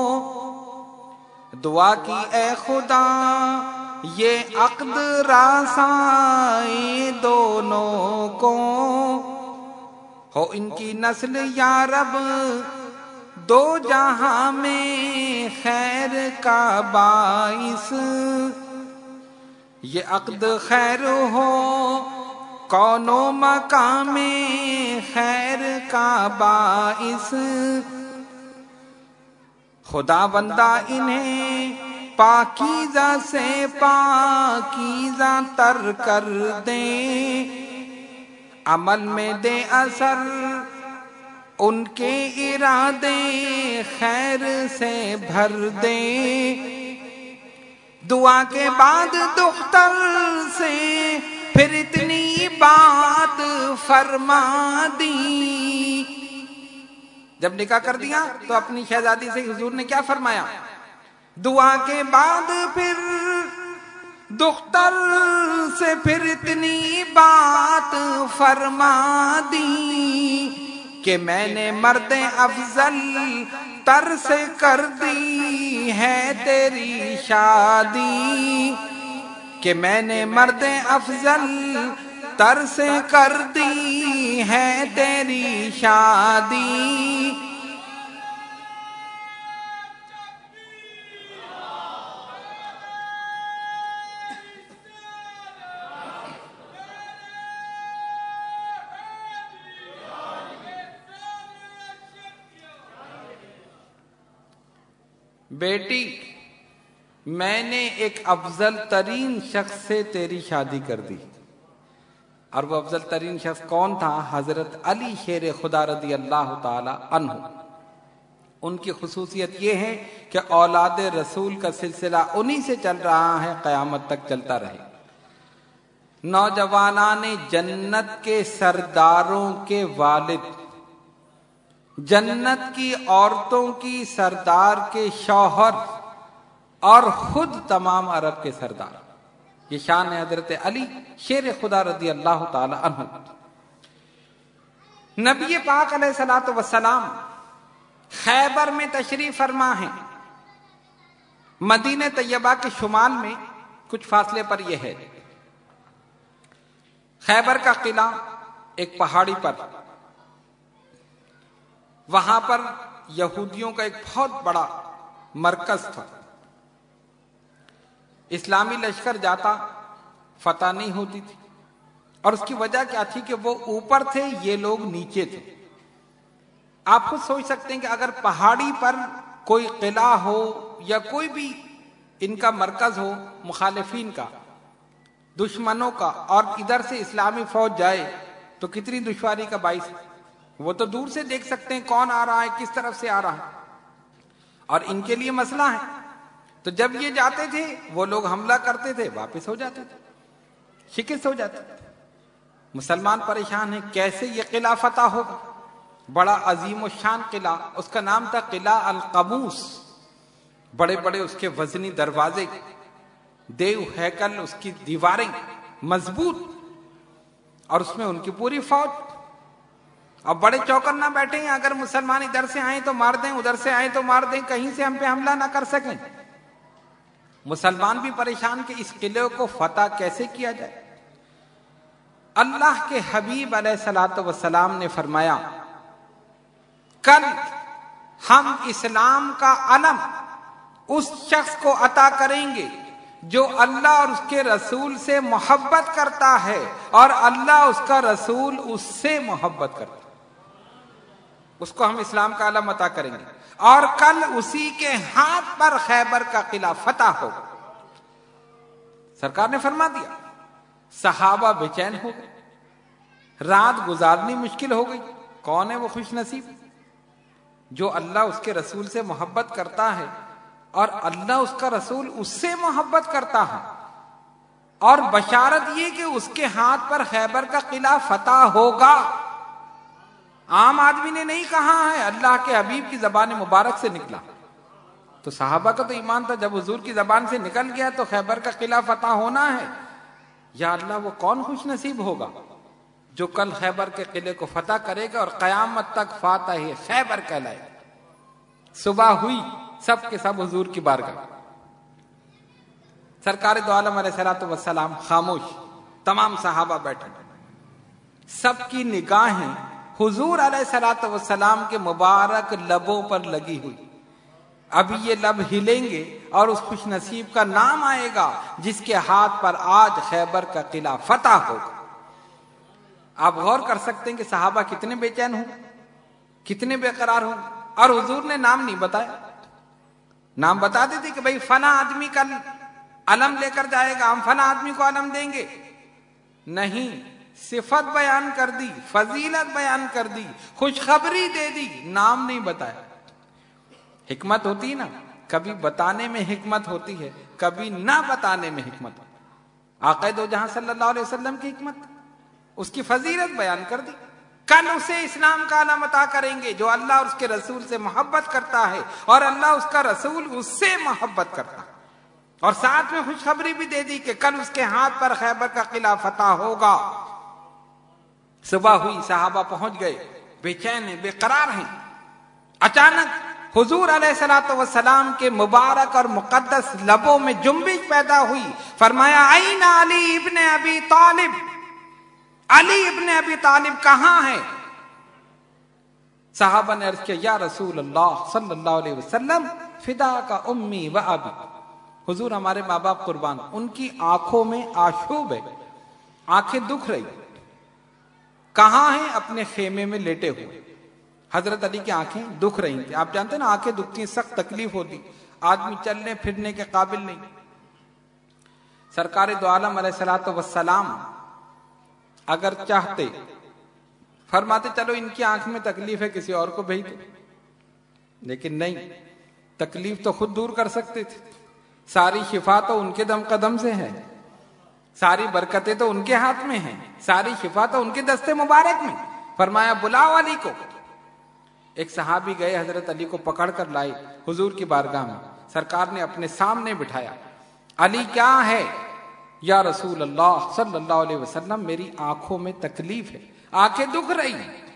دعا کی اے خدا یہ عقد رسائی دونوں کو، ہو ان کی نسل یا رب دو جہاں میں خیر کا باعث، یہ عقد خیر ہو کون و مقام خیر کا باعث، خدا بندہ انہیں پاکیزہ سے پاکیزہ تر کر دیں، عمل میں دے اثر ان کے ارادے خیر سے بھر دیں، دعا کے بعد دختر سے پھر اتنی بات فرما دی۔ جب نکاح کر دیا تو اپنی شہزادی سے حضور نے کیا فرمایا؟ دعا کے بعد پھر دختر سے پھر اتنی بات فرما دی کہ میں نے مرد افضل تر سے کر دی ہے تیری شادی، کہ میں نے مرد افضل تر سے کر دی ہے تیری شادی۔ بیٹی میں نے ایک افضل ترین شخص سے تیری شادی کر دی، اور وہ افضل ترین شخص کون تھا؟ حضرت علی شیر خدا رضی اللہ تعالی عنہ۔ ان کی خصوصیت یہ ہے کہ اولاد رسول کا سلسلہ انہی سے چل رہا ہے، قیامت تک چلتا رہے۔ نوجوانان جنت کے سرداروں کے والد، جنت کی عورتوں کی سردار کے شوہر، اور خود تمام عرب کے سردار، یہ شان ہے حضرت علی شیر خدا رضی اللہ تعالی عنہ۔ نبی پاک علیہ الصلوۃ والسلام خیبر میں تشریف فرما ہیں، مدینہ طیبہ کے شمال میں کچھ فاصلے پر یہ ہے۔ خیبر کا قلعہ ایک پہاڑی پر، وہاں پر یہودیوں کا ایک بہت بڑا مرکز تھا، اسلامی لشکر جاتا فتح نہیں ہوتی تھی، اور اس کی وجہ کیا تھی کہ وہ اوپر تھے، یہ لوگ نیچے تھے۔ آپ خود سوچ سکتے ہیں کہ اگر پہاڑی پر کوئی قلعہ ہو یا کوئی بھی ان کا مرکز ہو مخالفین کا، دشمنوں کا، اور ادھر سے اسلامی فوج جائے تو کتنی دشواری کا باعث ہے۔ وہ تو دور سے دیکھ سکتے ہیں کون آ رہا ہے، کس طرف سے آ رہا ہے، اور ان کے لیے مسئلہ ہے۔ تو جب یہ جاتے تھے وہ لوگ حملہ کرتے تھے، واپس ہو جاتے تھے، شکست ہو جاتے تھے۔ مسلمان پریشان ہیں کیسے یہ قلعہ فتح ہوگا، بڑا عظیم و شان قلعہ، اس کا نام تھا قلعہ القبوس، بڑے بڑے اس کے وزنی دروازے، دیو ہیکل، اس کی دیواریں مضبوط، اور اس میں ان کی پوری فوج، اب بڑے چوکن نہ بیٹھے ہیں، اگر مسلمان ادھر سے آئیں تو مار دیں، ادھر سے آئیں تو مار دیں، کہیں سے ہم پہ حملہ نہ کر سکیں۔ مسلمان بھی پریشان کہ اس قلعے کو فتح کیسے کیا جائے. اللہ کے حبیب علیہ الصلوۃ والسلام نے فرمایا کل ہم اسلام کا علم اس شخص کو عطا کریں گے جو اللہ اور اس کے رسول سے محبت کرتا ہے اور اللہ اس کا رسول اس سے محبت کرتا ہے. اس کو ہم اسلام کا علم عطا کریں گے اور کل اسی کے ہاتھ پر خیبر کا قلعہ فتح ہوگا. سرکار نے فرما دیا. صحابہ بے چین ہو گئے, رات گزارنی مشکل ہو گئی. کون ہے وہ خوش نصیب جو اللہ اس کے رسول سے محبت کرتا ہے اور اللہ اس کا رسول اس سے محبت کرتا ہے, اور بشارت یہ کہ اس کے ہاتھ پر خیبر کا قلعہ فتح ہوگا. عام آدمی نے نہیں کہا ہے, اللہ کے حبیب کی زبان مبارک سے نکلا. تو صحابہ کا تو ایمان تھا جب حضور کی زبان سے نکل گیا تو خیبر کا قلعہ فتح ہونا ہے. یا اللہ, وہ کون خوش نصیب ہوگا جو کل خیبر کے قلعے کو فتح کرے گا اور قیامت تک فاتح خیبر کہلائے گا. صبح ہوئی, سب کے سب حضور کی بارگاہ. سرکار دو عالم علیہ الصلوۃ والسلام خاموش, تمام صحابہ بیٹھے, سب کی نگاہیں حضور علیہ الصلوۃ والسلام کے مبارک لبوں پر لگی ہوئی. ابھی یہ لب ہلیں گے اور اس خوش نصیب کا نام آئے گا جس کے ہاتھ پر آج خیبر کا قلعہ فتح ہوگا. آپ غور کر سکتے ہیں کہ صحابہ کتنے بے چین ہوں, کتنے بے قرار ہوں, اور حضور نے نام نہیں بتایا. نام بتا دیتے کہ بھئی فلاں آدمی کا علم لے کر جائے گا, ہم فلاں آدمی کو علم دیں گے. نہیں, صفت بیان کر دی, فضیلت بیان کر دی, خوشخبری دے دی, نام نہیں بتایا. حکمت ہوتی نا, کبھی بتانے میں حکمت ہوتی ہے, کبھی نہ بتانے میں حکمت ہوتی. آقا دو جہاں صلی اللہ علیہ وسلم کی حکمت, اس کی فضیلت بیان کر دی. کل اسے اسلام کا علم عطا کریں گے جو اللہ اور اس کے رسول سے محبت کرتا ہے اور اللہ اس کا رسول اس سے محبت کرتا ہے. اور ساتھ میں خوشخبری بھی دے دی کہ کل اس کے ہاتھ پر خیبر کا قلعہ فتح ہوگا. صبح ہوئی, صحابہ پہنچ گئے, بے چین ہیں, بے قرار ہیں. اچانک حضور علیہ الصلوۃ والسلام کے مبارک اور مقدس لبوں میں جنبش پیدا ہوئی. فرمایا این علی ابن ابی طالب, علی ابن ابی طالب کہاں ہے؟ صحابہ نے عرض کیا یا رسول اللہ صلی اللہ علیہ وسلم فدا کا امی و ابی, حضور ہمارے ماں باپ قربان. ان کی آنکھوں میں آشوب ہے, آنکھیں دکھ رہی. کہاں ہیں؟ اپنے خیمے میں لیٹے ہوئے. حضرت علی کی آنکھیں دکھ رہی تھیں. آپ جانتے ہیں نا, آنکھیں دکھتی ہیں, سخت تکلیف ہوتی, آدمی چلنے پھرنے کے قابل نہیں. سرکار دو عالم علیہ الصلوۃ والسلام اگر چاہتے فرماتے چلو ان کی آنکھ میں تکلیف ہے کسی اور کو بھیج دو, لیکن نہیں, تکلیف تو خود دور کر سکتے تھے. ساری شفا تو ان کے دم قدم سے ہے, ساری برکتیں تو ان کے ہاتھ میں ہیں, ساری شفا تو ان کے دستے مبارک میں. فرمایا بلاؤ علی کو. ایک صحابی گئے, حضرت علی کو پکڑ کر لائے حضور کی بارگاہ میں. سرکار نے اپنے سامنے بٹھایا. علی کیا ہے؟ یا رسول اللہ صلی اللہ علیہ وسلم میری آنکھوں میں تکلیف ہے, آنکھیں دکھ رہی.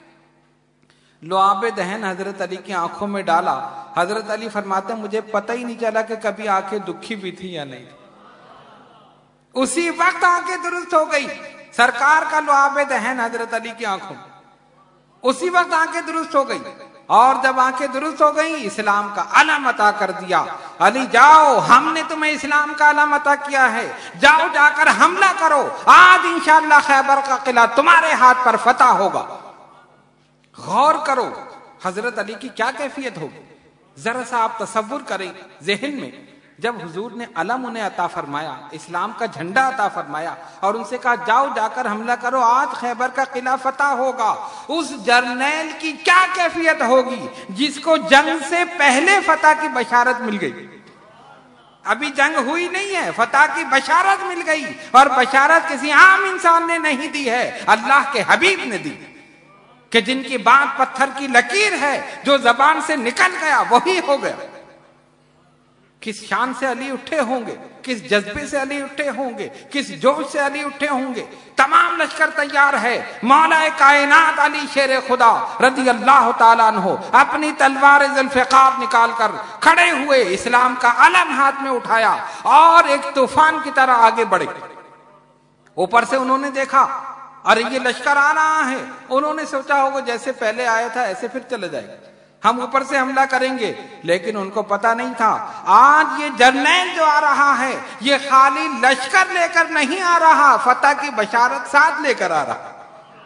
لعاب دہن حضرت علی کی آنکھوں میں ڈالا. حضرت علی فرماتے ہیں مجھے پتہ ہی نہیں چلا کہ کبھی آنکھیں دکھی بھی تھی یا نہیں. اسی وقت آنکھیں درست ہو گئی. سرکار کا لعاب دہن حضرت علی کی آنکھوں میں, اسی وقت آنکھیں درست ہو گئی. اور جب آنکھیں درست ہو گئی اسلام کا علم عطا کر دیا. علی جاؤ, ہم نے تمہیں اسلام کا علم عطا کیا ہے, جاؤ جا کر حملہ کرو, آج انشاءاللہ خیبر کا قلعہ تمہارے ہاتھ پر فتح ہوگا. غور کرو حضرت علی کی کیا کیفیت ہوگی. ذرا سا آپ تصور کریں ذہن میں, جب حضور نے علم انہیں عطا فرمایا, اسلام کا جھنڈا عطا فرمایا اور ان سے کہا جاؤ جا کر حملہ کرو, آج خیبر کا قلعہ فتح ہوگا. اس جرنیل کی کیا کیفیت ہوگی جس کو جنگ سے پہلے فتح کی بشارت مل گئی. ابھی جنگ ہوئی نہیں ہے, فتح کی بشارت مل گئی, اور بشارت کسی عام انسان نے نہیں دی ہے, اللہ کے حبیب نے دی, کہ جن کی بات پتھر کی لکیر ہے, جو زبان سے نکل گیا وہی ہو گیا. کس شان سے علی اٹھے ہوں گے، کس جذبے سے علی اٹھے ہوں گے، کس جوش سے علی اٹھے ہوں گے. تمام لشکر تیار ہے. مولا کائنات علی شیر خدا رضی اللہ تعالیٰ عنہ اپنی تلوار ذوالفقار نکال کر کھڑے ہوئے، اسلام کا علم ہاتھ میں اٹھایا اور ایک طوفان کی طرح آگے بڑھے. اوپر سے انہوں نے دیکھا ارے یہ لشکر آ رہا ہے. انہوں نے سوچا ہوگا جیسے پہلے آیا تھا ایسے پھر چلے جائے گا، ہم اوپر سے حملہ کریں گے. لیکن ان کو پتا نہیں تھا آج یہ جرنیل جو آ رہا ہے یہ خالی لشکر لے کر نہیں آ رہا، فتح کی بشارت ساتھ لے کر آ رہا.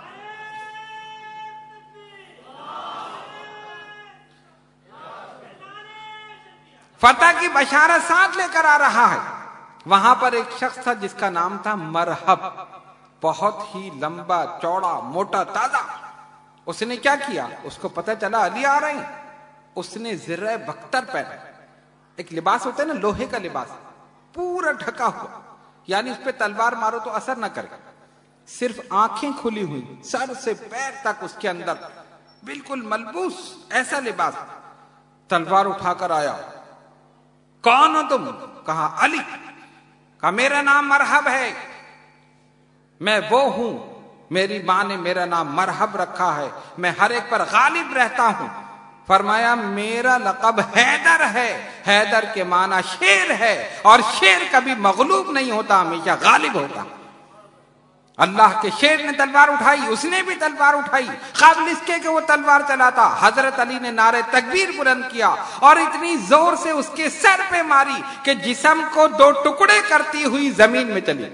فتح کی بشارت ساتھ لے کر آ رہا ہے. وہاں پر ایک شخص تھا جس کا نام تھا مرحب، بہت ہی لمبا چوڑا موٹا تازہ. اس نے کیا کیا، اس کو پتہ چلا علی آ رہے ہیں، اس نے زرہ بختر پہنا. ایک لباس ہوتا ہے نا لوہے کا لباس، پورا ڈھکا ہوا، یعنی اس پہ تلوار مارو تو اثر نہ کرے. صرف آنکھیں کھلی ہوئی، سر سے پیر تک اس کے اندر بالکل ملبوس ایسا لباس. تلوار اٹھا کر آیا. کون ہو تم؟ کہا علی. کہا میرا نام مرحب ہے، میں وہ ہوں، میری ماں نے میرا نام مرحب رکھا ہے، میں ہر ایک پر غالب رہتا ہوں. فرمایا میرا لقب حیدر ہے. حیدر کے معنی شیر ہے، اور شیر کبھی مغلوب نہیں ہوتا، ہمیشہ غالب ہوتا. اللہ کے شیر نے تلوار اٹھائی، اس نے بھی تلوار اٹھائی. قابل اس کے کہ وہ تلوار چلاتا، حضرت علی نے نعرے تکبیر بلند کیا اور اتنی زور سے اس کے سر پہ ماری کہ جسم کو دو ٹکڑے کرتی ہوئی زمین میں چلی.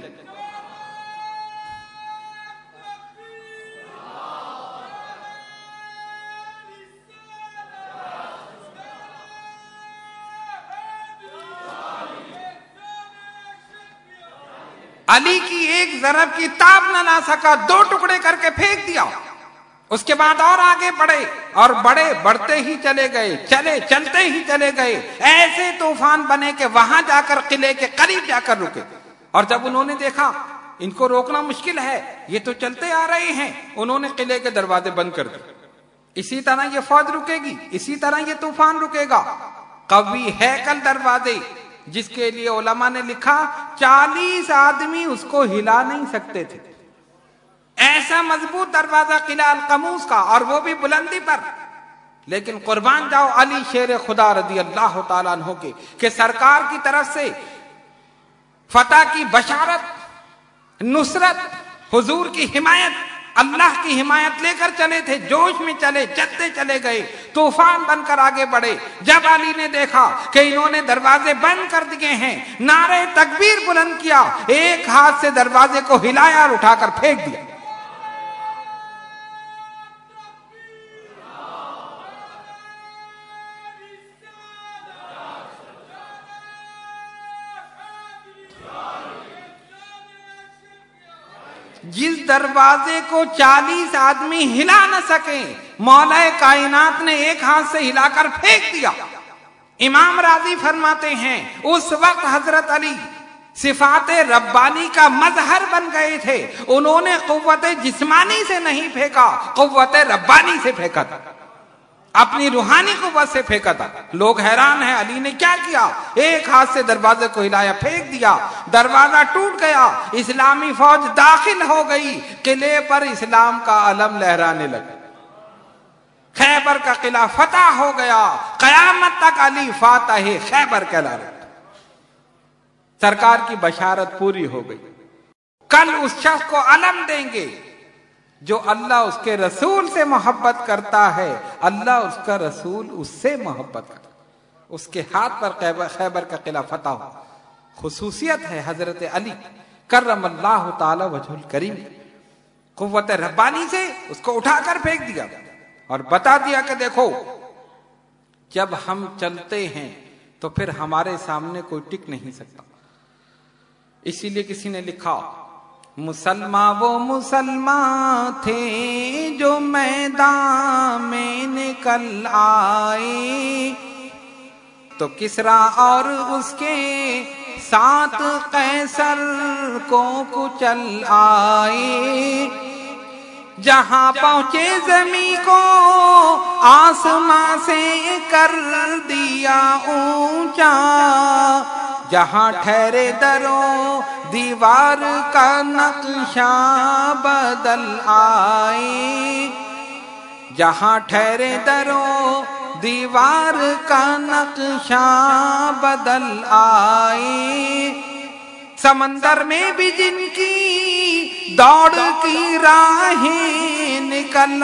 علی کی ایک ضرب کی تاب نہ لا سکا، دو ٹکڑے کر کے پھینک دیا. اس کے بعد اور آگے بڑھے اور بڑے بڑھتے ہی چلے گئے، چلے چلتے ہی چلے گئے. ایسے طوفان بنے کہ وہاں جا کر قلعے کے قریب جا کر رکے. اور جب انہوں نے دیکھا ان کو روکنا مشکل ہے، یہ تو چلتے آ رہے ہیں، انہوں نے قلعے کے دروازے بند کر دیے. اسی طرح یہ فوج رکے گی، اسی طرح یہ طوفان رکے گا. قوی ہیکل دروازے جس کے لیے علماء نے لکھا چالیس آدمی اس کو ہلا نہیں سکتے تھے. ایسا مضبوط دروازہ قلعہ القموس کا، اور وہ بھی بلندی پر. لیکن قربان جاؤ علی شیر خدا رضی اللہ تعالیٰ عنہ کے کہ سرکار کی طرف سے فتح کی بشارت، نصرت، حضور کی حمایت، اللہ کی حمایت لے کر چلے تھے. جوش میں چلے، چلتے چلے گئے، طوفان بن کر آگے بڑھے. جب علی نے دیکھا کہ انہوں نے دروازے بند کر دیے ہیں، نعرے تکبیر بلند کیا، ایک ہاتھ سے دروازے کو ہلایا اور اٹھا کر پھینک دیا. جس دروازے کو چالیس آدمی ہلا نہ سکیں، مولا کائنات نے ایک ہاتھ سے ہلا کر پھینک دیا. امام راضی فرماتے ہیں اس وقت حضرت علی صفات ربانی کا مظہر بن گئے تھے. انہوں نے قوت جسمانی سے نہیں پھینکا، قوت ربانی سے پھینکا تھا، اپنی روحانی قوت سے پھینکا تھا. لوگ حیران ہیں علی نے کیا کیا، ایک ہاتھ سے دروازے کو ہلایا، پھینک دیا، دروازہ ٹوٹ گیا، اسلامی فوج داخل ہو گئی. قلعے پر اسلام کا علم لہرانے لگا. خیبر کا قلعہ فتح ہو گیا. قیامت تک علی فاتح خیبر کہلا رہا. سرکار کی بشارت پوری ہو گئی. کل اس شخص کو علم دیں گے جو اللہ اس کے رسول سے محبت کرتا ہے، اللہ اس کا رسول اس سے محبت کرتا ہے. اس کے ہاتھ پر خیبر کا قلعہ فتح ہو. خصوصیت ہے حضرت علی کرم اللہ تعالی وجہ الکریم. قوت ربانی سے اس کو اٹھا کر پھینک دیا اور بتا دیا کہ دیکھو جب ہم چلتے ہیں تو پھر ہمارے سامنے کوئی ٹک نہیں سکتا. اسی لیے کسی نے لکھا مسلمان وہ مسلمان تھے جو میدان میں نکل آئے، تو کسریٰ اور اس کے ساتھ قیصر کو کچل آئے. جہاں پہنچے زمین کو آسمان سے کر دیا اونچا، جہاں ٹھہرے دروں دیوار کا نقشہ بدل آئے، جہاں ٹھہرے دروں دیوار کا نقشہ بدل آئے، سمندر میں بھی جن کی دوڑ کی راہیں نکل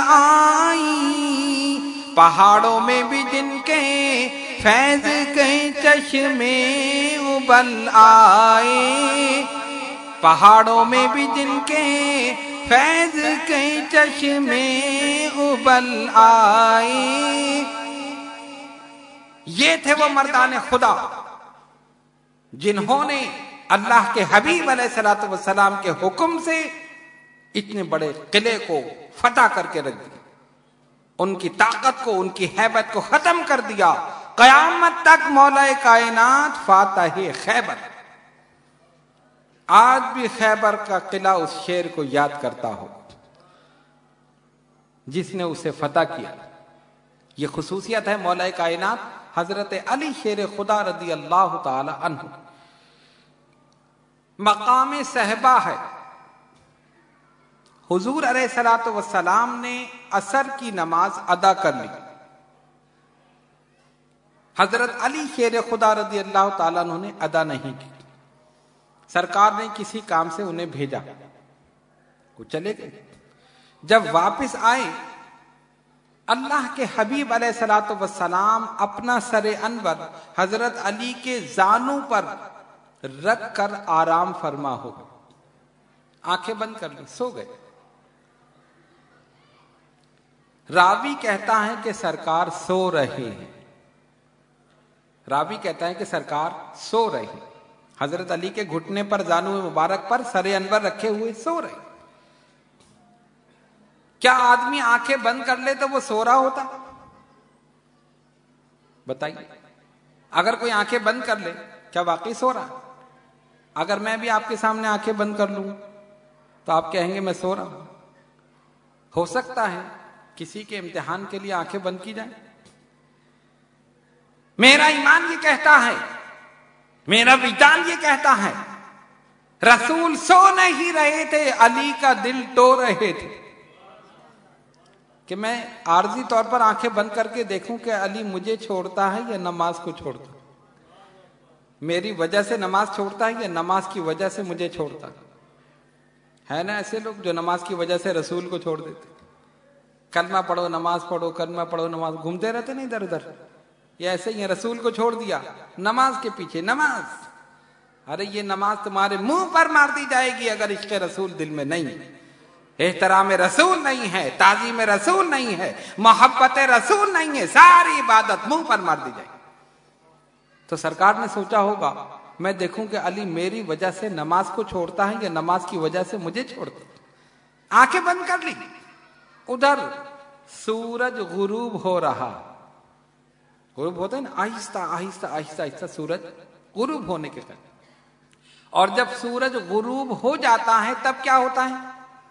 آئیں، پہاڑوں میں بھی جن کے فیض کے چشمے ابل آئے، پہاڑوں میں بھی جن کے فیض کے چشمے ابل آئے۔ یہ تھے وہ مردان خدا جنہوں نے اللہ کے حبیب علیہ الصلوۃ والسلام کے حکم سے اتنے بڑے قلعے کو فتح کر کے رکھ دیا، ان کی طاقت کو، ان کی ہیبت کو ختم کر دیا۔ قیامت تک مولا کائنات فاتح خیبر، آج بھی خیبر کا قلعہ اس شیر کو یاد کرتا ہو جس نے اسے فتح کیا۔ یہ خصوصیت ہے مولا کائنات حضرت علی شیر خدا رضی اللہ تعالی عنہ۔ مقام صحبہ ہے، حضور علیہ الصلوۃ والسلام نے عصر کی نماز ادا کر لی، حضرت علی شیر خدا رضی اللہ تعالیٰ عنہ نے ادا نہیں کی، سرکار نے کسی کام سے انہیں بھیجا، وہ چلے گئے۔ جب واپس آئے، اللہ کے حبیب علیہ الصلوۃ والسلام اپنا سر انور حضرت علی کے زانوں پر رکھ کر آرام فرما ہو گئے، آنکھیں بند کر لی، سو گئے۔ راوی کہتا ہے کہ سرکار سو رہے ہیں، راوی کہتا ہے کہ سرکار سو رہے ہیں، حضرت علی کے گھٹنے پر زانو مبارک پر سر انور رکھے ہوئے سو رہے۔ کیا آدمی آنکھیں بند کر لے تو وہ سو رہا ہوتا؟ بتائیے، اگر کوئی آنکھیں بند کر لے کیا واقعی سو رہا؟ اگر میں بھی آپ کے سامنے آنکھیں بند کر لوں تو آپ کہیں گے میں سو رہا ہوں۔ ہو سکتا ہے کسی کے امتحان کے لیے آنکھیں بند کی جائیں۔ میرا ایمان یہ کہتا ہے، میرا وجدان یہ کہتا ہے، رسول سو نہیں رہے تھے، علی کا دل ٹو رہے تھے کہ میں عارضی طور پر آنکھیں بند کر کے دیکھوں کہ علی مجھے چھوڑتا ہے یا نماز کو چھوڑتا ہے، میری وجہ سے نماز چھوڑتا ہے یا نماز کی وجہ سے مجھے چھوڑتا ہے۔ ہے نا ایسے لوگ جو نماز کی وجہ سے رسول کو چھوڑ دیتے، کلمہ پڑھو نماز پڑھو، کلمہ پڑھو نماز، گھومتے رہتے نہیں ادھر ادھر۔ یہ ایسے ہی رسول کو چھوڑ دیا نماز کے پیچھے، نماز، ارے یہ نماز تمہارے منہ پر مار دی جائے گی اگر عشق رسول دل میں نہیں ہے، احترام رسول نہیں ہے، تعظیم رسول نہیں ہے، محبت رسول نہیں ہے، ساری عبادت منہ پر مار دی جائے گی۔ تو سرکار نے سوچا ہوگا میں دیکھوں کہ علی میری وجہ سے نماز کو چھوڑتا ہے یا نماز کی وجہ سے مجھے چھوڑتا ہے۔ آنکھیں بند کر لی، ادھر سورج غروب ہو رہا، غروب ہوتا ہے نا، آہستہ آہستہ آہستہ آہستہ سورج غروب ہونے کے قریب، اور جب سورج غروب ہو جاتا ہے تب کیا ہوتا ہے؟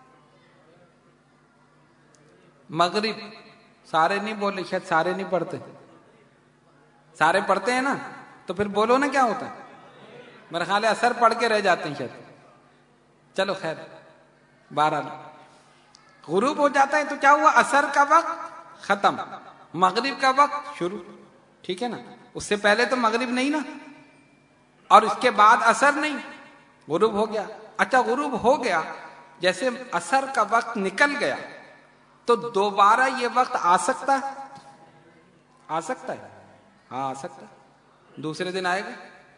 مغرب، سارے نہیں بولے، شاید سارے نہیں پڑھتے، سارے پڑھتے ہیں نا، تو پھر بولو نا کیا ہوتا ہے؟ میرا خیال ہے اثر پڑھ کے رہ جاتے ہیں شاید، چلو خیر، بہرحال غروب ہو جاتا ہے تو کیا ہوا؟ اثر کا وقت ختم، مغرب کا وقت شروع، ٹھیک ہے نا؟ اس سے پہلے تو مغرب نہیں نا، اور اس کے بعد اثر نہیں، غروب ہو گیا۔ اچھا غروب ہو گیا، جیسے اثر کا وقت نکل گیا تو دوبارہ یہ وقت آ سکتا ہے؟ آ سکتا ہے، ہاں آ سکتا ہے، دوسرے دن آئے گا،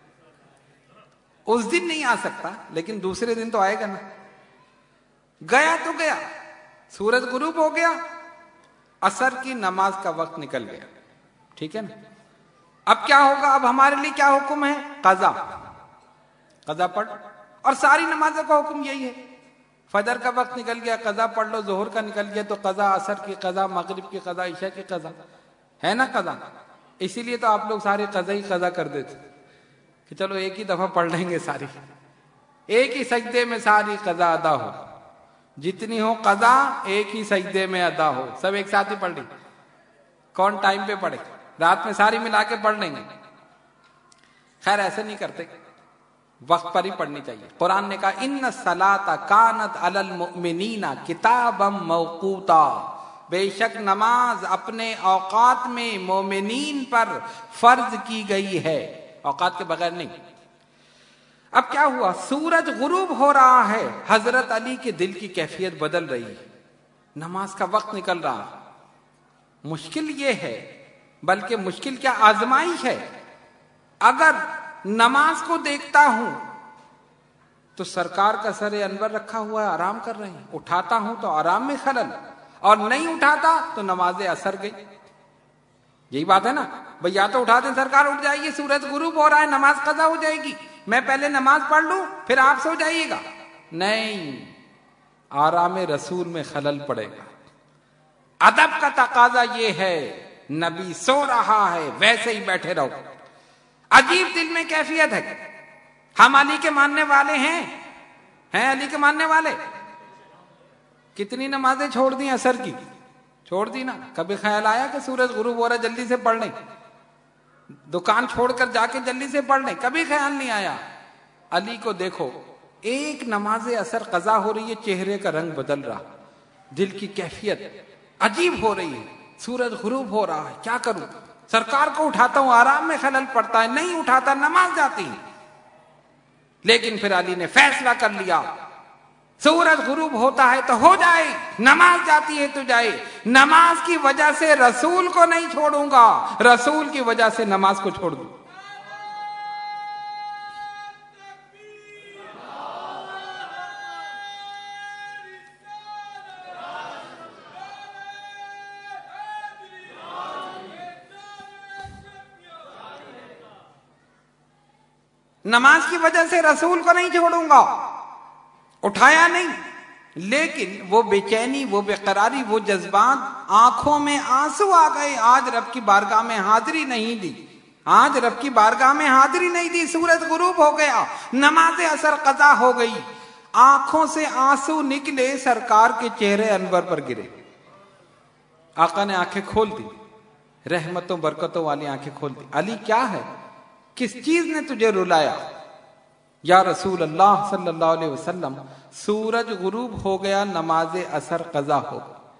اس دن نہیں آ سکتا لیکن دوسرے دن تو آئے گا نا۔ گیا تو گیا، سورج غروب ہو گیا، عصر کی نماز کا وقت نکل گیا، ٹھیک ہے نا؟ اب کیا ہوگا؟ اب ہمارے لیے کیا حکم ہے؟ قضا، قضا پڑھ، اور ساری نمازوں کا حکم یہی ہے۔ فجر کا وقت نکل گیا، قضا پڑھ لو، ظہر کا نکل گیا تو قضا، عصر کی قضا، مغرب کی قضا، عشاء کی قضا، ہے نا قضا؟ اسی لیے تو آپ لوگ سارے قضا ہی قضا کر دیتے کہ چلو ایک ہی دفعہ پڑھ لیں گے ساری، ایک ہی سجدے میں ساری قضا ادا ہو۔ جتنی ہو قضا ایک ہی سجدے میں ادا ہو. سب ایک ساتھ ہی پڑھ لی. کون ٹائم پہ پڑھے؟ رات میں ساری ملا کے پڑھ لیں گے. خیر ایسے نہیں کرتے, وقت پر ہی پڑھنی چاہیے. قرآن نے کہا ان الصلاۃ کانت علی المؤمنین کتابا موقوتا, بے شک نماز اپنے اوقات میں مومنین پر فرض کی گئی ہے, اوقات کے بغیر نہیں. اب کیا ہوا؟ سورج غروب ہو رہا ہے, حضرت علی کے دل کی کیفیت بدل رہی ہے, نماز کا وقت نکل رہا. مشکل یہ ہے, بلکہ مشکل کیا آزمائش ہے, اگر نماز کو دیکھتا ہوں تو سرکار کا سر انور رکھا ہوا ہے, آرام کر رہے ہیں, اٹھاتا ہوں تو آرام میں خلل, اور نہیں اٹھاتا تو نماز اثر گئی. یہی بات ہے نا بھئی, یا تو اٹھا دیں سرکار اٹھ جائیے, سورج غروب ہو رہا ہے, نماز قضا ہو جائے گی, میں پہلے نماز پڑھ لوں پھر آپ سو جائیے گا. نہیں, آرام رسول میں خلل پڑے گا. ادب کا تقاضا یہ ہے, نبی سو رہا ہے ویسے ہی بیٹھے رہو. عجیب دل میں کیفیت ہے. ہم علی کے ماننے والے ہیں, ہیں علی کے ماننے والے. کتنی نمازیں چھوڑ دی عصر کی, چھوڑ دی نا. کبھی خیال آیا کہ سورج غروب ہو رہا ہے جلدی سے پڑھ لیں, دکان چھوڑ کر جا کے جلدی سے پڑھ لیں؟ کبھی خیال نہیں آیا. علی کو دیکھو, ایک نماز عصر قضا ہو رہی ہے, چہرے کا رنگ بدل رہا, دل کی کیفیت عجیب ہو رہی ہے. سورج غروب ہو رہا ہے, کیا کروں؟ سرکار کو اٹھاتا ہوں, آرام میں خلل پڑتا ہے, نہیں اٹھاتا نماز جاتی. لیکن پھر علی نے فیصلہ کر لیا, سورج غروب ہوتا ہے تو ہو جائے, نماز جاتی ہے تو جائے. نماز کی وجہ سے رسول کو نہیں چھوڑوں گا, رسول کی وجہ سے نماز کو چھوڑ دوں. نماز کی وجہ سے رسول کو نہیں چھوڑوں گا. اٹھایا نہیں, لیکن وہ بے چینی, وہ بے قراری, وہ جذبات, آنکھوں میں آنسو آ گئے. آج رب کی بارگاہ میں حاضری نہیں دی, آج رب کی بارگاہ میں حاضری نہیں دی. سورج غروب ہو گیا, نماز عصر قضا ہو گئی, آنکھوں سے آنسو نکلے, سرکار کے چہرے انور پر گرے. آقا نے آنکھیں کھول دی, رحمتوں برکتوں والی آنکھیں کھول دی. علی کیا ہے, کس چیز نے تجھے رلایا؟ یا رسول اللہ صلی اللہ علیہ وسلم, سورج غروب ہو گیا, نماز عصر قضا ہو.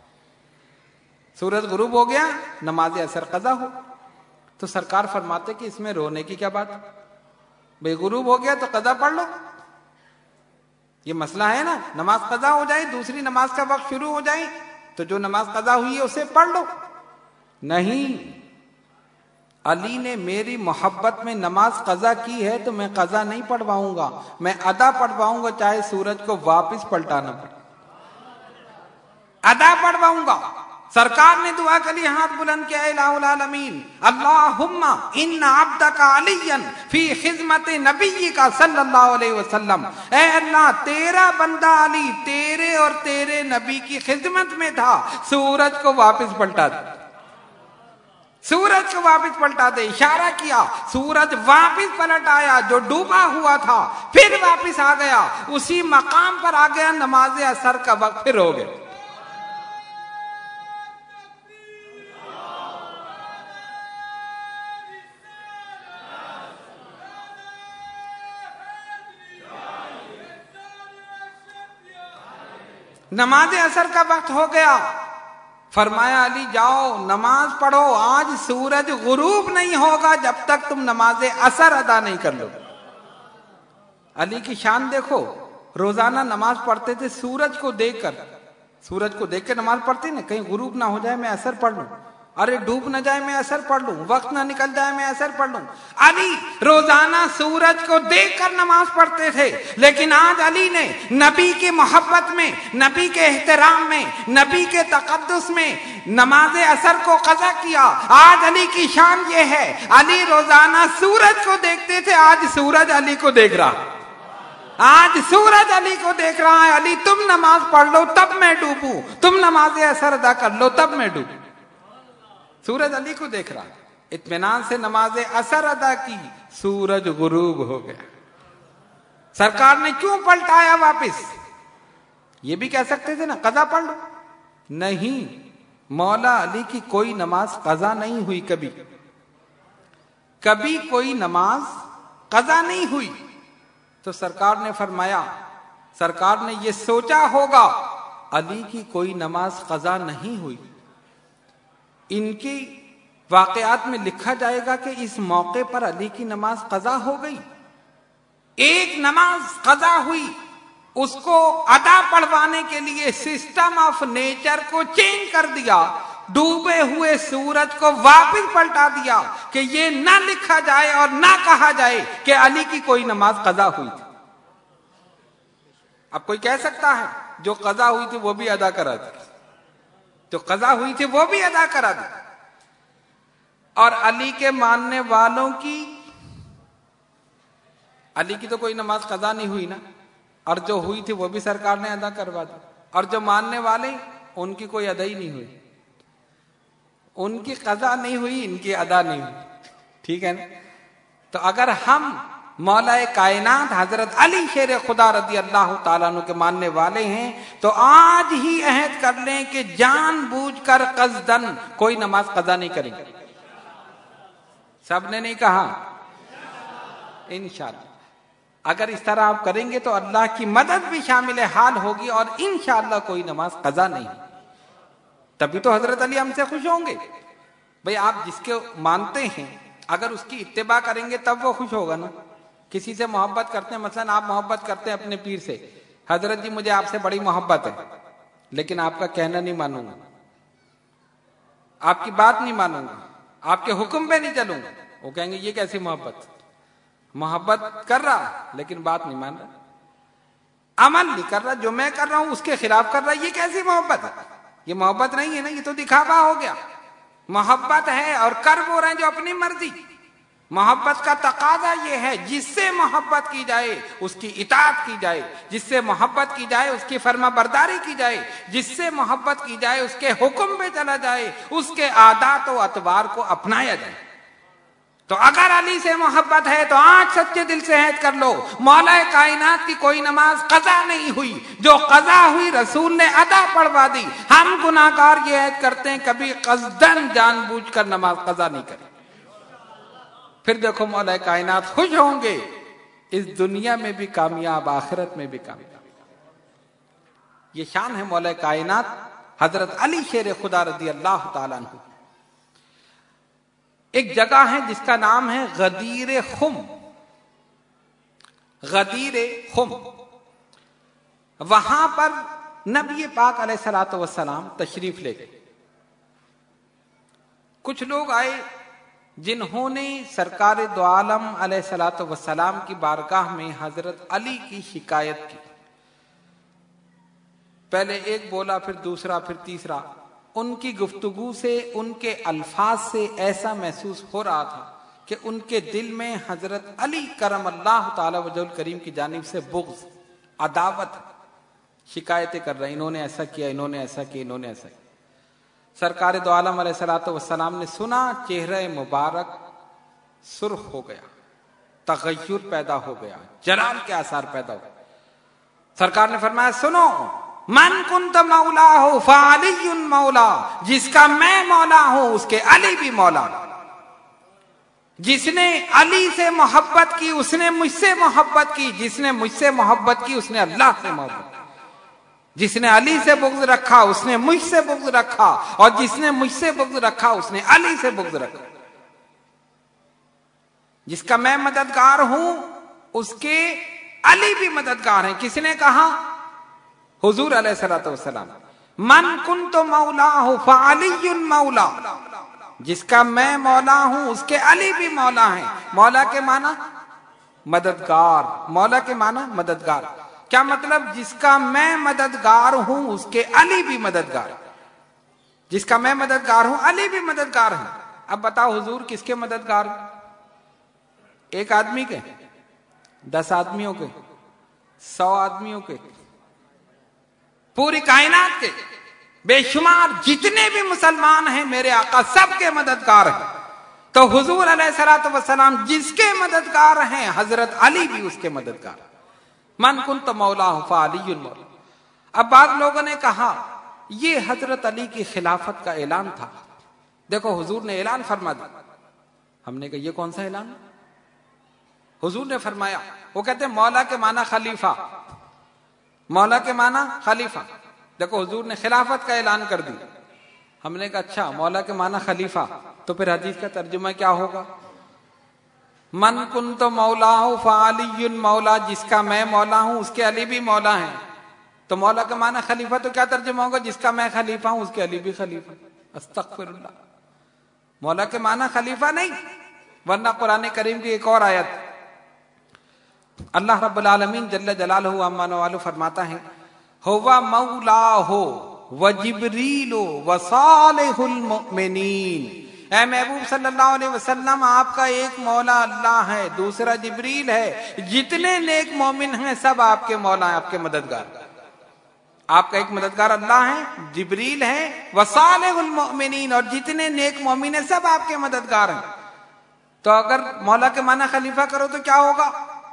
سورج غروب ہو گیا, نماز عصر قضا ہو. تو سرکار فرماتے کہ اس میں رونے کی کیا بات؟ بے غروب ہو گیا تو قضا پڑھ لو, یہ مسئلہ ہے نا. نماز قضا ہو جائے, دوسری نماز کا وقت شروع ہو جائے, تو جو نماز قضا ہوئی ہے اسے پڑھ لو. نہیں, علی نے میری محبت میں نماز قضا کی ہے تو میں قضا نہیں پڑھواؤں گا, میں ادا پڑھواؤں گا, چاہے سورج کو واپس پلٹانا پڑے, ادا پڑھواؤں گا. سرکار نے دعا کری, ہاتھ بلند کیا, الہ العالمین اللہم ان عبدک علیا فی خدمت نبیک صلی اللہ علیہ وسلم, اے اللہ تیرا بندہ علی تیرے اور تیرے نبی کی خدمت میں تھا, سورج کو واپس پلٹا دے, سورج کو واپس پلٹا دے. اشارہ کیا, سورج واپس پلٹ آیا, جو ڈوبا ہوا تھا پھر واپس آ گیا, اسی مقام پر آ گیا. نماز عصر کا وقت پھر ہو گیا. نماز عصر کا وقت ہو گیا, فرمایا علی جاؤ نماز پڑھو, آج سورج غروب نہیں ہوگا جب تک تم نماز عصر ادا نہیں کر لو. علی کی شان دیکھو, روزانہ نماز پڑھتے تھے سورج کو دیکھ کر, سورج کو دیکھ کے نماز پڑھتے نا, کہیں غروب نہ ہو جائے میں عصر پڑھ لوں, ارے ڈوب نہ جائے میں عصر پڑھ لوں, وقت نہ نکل جائے میں عصر پڑھ لوں. علی روزانہ سورج کو دیکھ کر نماز پڑھتے تھے, لیکن آج علی نے نبی کی محبت میں, نبی کے احترام میں, نبی کے تقدس میں نماز عصر کو قضا کیا. آج علی کی شان یہ ہے, علی روزانہ سورج کو دیکھتے تھے, آج سورج علی کو دیکھ رہا, آج سورج علی کو دیکھ رہا ہے. علی تم نماز پڑھ لو تب میں ڈوبوں, تم نماز عصر ادا کر لو تب میں ڈوبوں. سورج علی کو دیکھ رہا, اطمینان سے نماز عصر ادا کی, سورج غروب ہو گیا. سرکار نے کیوں پلٹایا واپس؟ یہ بھی کہہ سکتے تھے نا قضا پڑھ لو. نہیں، مولا علی کی کوئی نماز قضا نہیں ہوئی. کبھی کبھی کوئی نماز قضا نہیں ہوئی. تو سرکار نے فرمایا، سرکار نے یہ سوچا ہوگا علی کی کوئی نماز قضا نہیں ہوئی. ان کی واقعات میں لکھا جائے گا کہ اس موقع پر علی کی نماز قضا ہو گئی. ایک نماز قضا ہوئی، اس کو ادا پڑھوانے کے لیے سسٹم آف نیچر کو چینج کر دیا، ڈوبے ہوئے سورج کو واپس پلٹا دیا کہ یہ نہ لکھا جائے اور نہ کہا جائے کہ علی کی کوئی نماز قضا ہوئی تھی. اب کوئی کہہ سکتا ہے جو قضا ہوئی تھی وہ بھی ادا کرا دی، جو قضا ہوئی تھی وہ بھی ادا کرا دی. اور علی کے ماننے والوں کی، علی کی تو کوئی نماز قضا نہیں ہوئی نا، اور جو ہوئی تھی وہ بھی سرکار نے ادا کروا دی. اور جو ماننے والے ان کی کوئی ادا ہی نہیں ہوئی، ان کی قضا نہیں ہوئی، ان کی ادا نہیں ہوئی. ٹھیک ہے نا؟ تو اگر ہم مولا کائنات حضرت علی شیر خدا رضی اللہ تعالیٰ عنہ کے ماننے والے ہیں تو آج ہی عہد کر لیں کہ جان بوجھ کر قصدن کوئی نماز قضا نہیں کریں گے. سب نے نہیں کہا انشاءاللہ. اگر اس طرح آپ کریں گے تو اللہ کی مدد بھی شامل حال ہوگی اور انشاءاللہ کوئی نماز قضا نہیں. تبھی تو حضرت علی ہم سے خوش ہوں گے. بھئی آپ جس کے مانتے ہیں اگر اس کی اتباع کریں گے تب وہ خوش ہوگا نا. کسی سے محبت کرتے ہیں، مثلا آپ محبت کرتے ہیں اپنے پیر سے، حضرت جی مجھے آپ سے بڑی محبت ہے لیکن آپ کا کہنا نہیں مانوں گا، آپ کی بات نہیں مانوں گا، آپ کے حکم پہ نہیں چلوں گا. وہ کہیں گے یہ کیسی محبت، محبت کر رہا لیکن بات نہیں مان رہا، عمل نہیں کر رہا، جو میں کر رہا ہوں اس کے خلاف کر رہا، یہ کیسی محبت ہے؟ یہ محبت نہیں ہے نا، یہ تو دکھاوا ہو گیا. محبت ہے اور کر وہ رہے ہیں جو اپنی مرضی. محبت کا تقاضا یہ ہے جس سے محبت کی جائے اس کی اطاعت کی جائے، جس سے محبت کی جائے اس کی فرما برداری کی جائے، جس سے محبت کی جائے اس کے حکم پہ چلا جائے، اس کے عادات و اطوار کو اپنایا جائے. تو اگر علی سے محبت ہے تو آج سچے دل سے عہد کر لو مولا کائنات کی کوئی نماز قضا نہیں ہوئی، جو قضا ہوئی رسول نے ادا پڑھوا دی. ہم گناہگار یہ عہد کرتے ہیں کبھی قصدن جان بوجھ کر نماز قضا نہیں کریں. پھر دیکھو مولا کائنات خوش ہوں گے، اس دنیا میں بھی کامیاب، آخرت میں بھی کامیاب. یہ شان ہے مولا کائنات حضرت علی شیر خدا رضی اللہ تعالیٰ عنہ. ایک جگہ ہے جس کا نام ہے غدیر خم. غدیر خم، وہاں پر نبی پاک علیہ الصلوۃ والسلام تشریف لے گئے. کچھ لوگ آئے جنہوں نے سرکار دو عالم علیہ الصلوۃ والسلام کی بارگاہ میں حضرت علی کی شکایت کی. پہلے ایک بولا، پھر دوسرا، پھر تیسرا. ان کی گفتگو سے، ان کے الفاظ سے ایسا محسوس ہو رہا تھا کہ ان کے دل میں حضرت علی کرم اللہ تعالی وجہ الکریم کی جانب سے بغض، عداوت، شکایتیں کر رہے ہیں. انہوں نے ایسا کیا، انہوں نے ایسا کیا، انہوں نے ایسا کیا. سرکار دو عالم علیہ الصلوۃ والسلام نے سنا، چہرہ مبارک سرخ ہو گیا، تغیر پیدا ہو گیا، جلال کے آثار پیدا ہو گئے. سرکار نے فرمایا سنو، من کنت مولا ہو فعلی مولا، جس کا میں مولا ہوں اس کے علی بھی مولا. جس نے علی سے محبت کی اس نے مجھ سے محبت کی، جس نے مجھ سے محبت کی اس نے اللہ سے محبت کی. جس نے علی سے بغض رکھا اس نے مجھ سے بغض رکھا، اور جس نے مجھ سے بغض رکھا اس نے علی سے بغض رکھا. جس کا میں مددگار ہوں اس کے علی بھی مددگار ہیں. کس نے کہا؟ حضور علیہ الصلوۃ والسلام. من کنت مولا فعلی مولا، جس کا میں مولا ہوں اس کے علی بھی مولا ہیں. مولا کے معنی مددگار، مولا کے معنی مددگار. کیا مطلب؟ جس کا میں مددگار ہوں اس کے علی بھی مددگار. جس کا میں مددگار ہوں علی بھی مددگار ہیں. اب بتاؤ حضور کس کے مددگار؟ ایک آدمی کے، دس آدمیوں کے، سو آدمیوں کے، پوری کائنات کے، بے شمار جتنے بھی مسلمان ہیں میرے آقا سب کے مددگار ہیں. تو حضور علیہ الصلوۃ والسلام جس کے مددگار ہیں حضرت علی بھی اس کے مددگار. من کنت مولا فعلی مولا. اب بعض لوگوں نے کہا یہ حضرت علی کی خلافت کا اعلان تھا، دیکھو حضور نے اعلان فرما دیا۔ ہم نے کہا یہ کون سا اعلان؟ حضور نے فرمایا، وہ کہتے ہیں مولا کے معنی خلیفہ، مولا کے معنی خلیفہ، دیکھو حضور نے خلافت کا اعلان کر دی۔ ہم نے کہا اچھا مولا کے معنی خلیفہ، تو پھر حدیث کا ترجمہ کیا ہوگا؟ من کنت مولا فعلی مولا، جس کا میں مولا ہوں اس کے علی بھی مولا ہیں۔ تو مولا کا معنی خلیفہ تو کیا ترجمہ ہوگا؟ جس کا میں خلیفہ ہوں اس کے علی بھی خلیفہ۔ استغفر اللہ، مولا کے معنی خلیفہ نہیں، ورنہ قرآن کریم کی ایک اور آیت اللہ رب العالمین جل جلالہ عما نوالہ فرماتا ہے، ہوا مولا ہو وجبریل وصالح المؤمنین۔ اے محبوب صلی اللہ علیہ وسلم، آپ کا ایک مولا اللہ ہے، دوسرا جبریل ہے، جتنے نیک مومن ہیں سب آپ کے مولا ہیں، آپ کے مددگار۔ آپ کا ایک مددگار اللہ ہے، جبریل ہے، وصالح المؤمنین، اور جتنے نیک مومن ہیں سب آپ کے مددگار ہیں۔ تو اگر مولا کے معنی خلیفہ کرو تو کیا ہوگا؟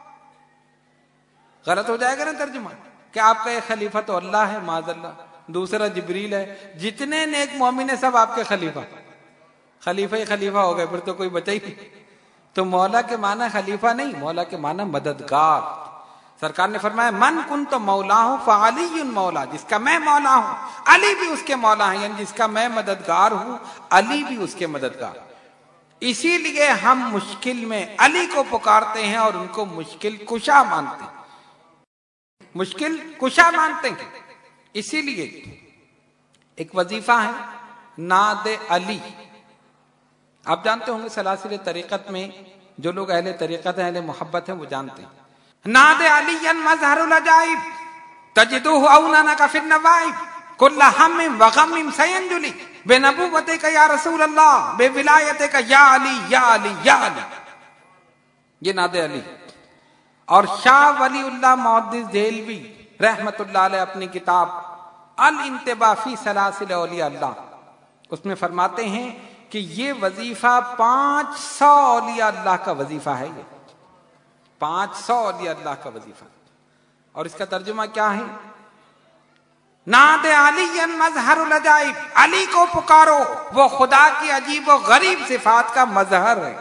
غلط ہو جائے گا نا ترجمہ، کہ آپ کا ایک خلیفہ تو اللہ ہے معاذ اللہ، دوسرا جبریل ہے، جتنے نیک مومن ہیں سب آپ کے خلیفہ۔ خلیفہ ہی خلیفہ ہو گئے، پھر تو کوئی بچا ہی نہیں۔ تو مولا کے معنی خلیفہ نہیں، مولا کے معنی مددگار۔ سرکار نے فرمایا من کنت مولا ہوں فعلی مولا، جس کا میں مولا ہوں علی بھی اس کے مولا ہیں، یعنی جس کا میں مددگار ہوں علی بھی اس کے مددگار۔ اسی لیے ہم مشکل میں علی کو پکارتے ہیں اور ان کو مشکل کشا مانتے ہیں، مشکل کشا مانتے ہیں۔ اسی لیے ایک وظیفہ ہے ناد علی، آپ جانتے ہوں گے سلاسل طریقت میں جو لوگ اہل طریقت ہیں، اہل محبت ہیں، وہ جانتے ہیں۔ ناد علی مظہر العجائب تجدوہ اونانک فی النوائب کل ہم وغم سینجلی بنبوتک یا رسول اللہ بولایتک یا علی یا علی یا علی، یہ ناد علی۔ اور شاہ ولی اللہ محدث دہلوی رحمت اللہ علیہ اپنی کتاب الانتباہ فی سلاسل اولیاء اللہ، اس میں فرماتے ہیں کہ یہ وظیفہ پانچ سو اولیاء اللہ کا وظیفہ ہے، یہ پانچ سو اولیاء اللہ کا وظیفہ۔ اور اس کا ترجمہ کیا ہے؟ ناد علی مظہر العجائب، علی کو پکارو، وہ خدا کی عجیب و غریب صفات کا مظہر ہے۔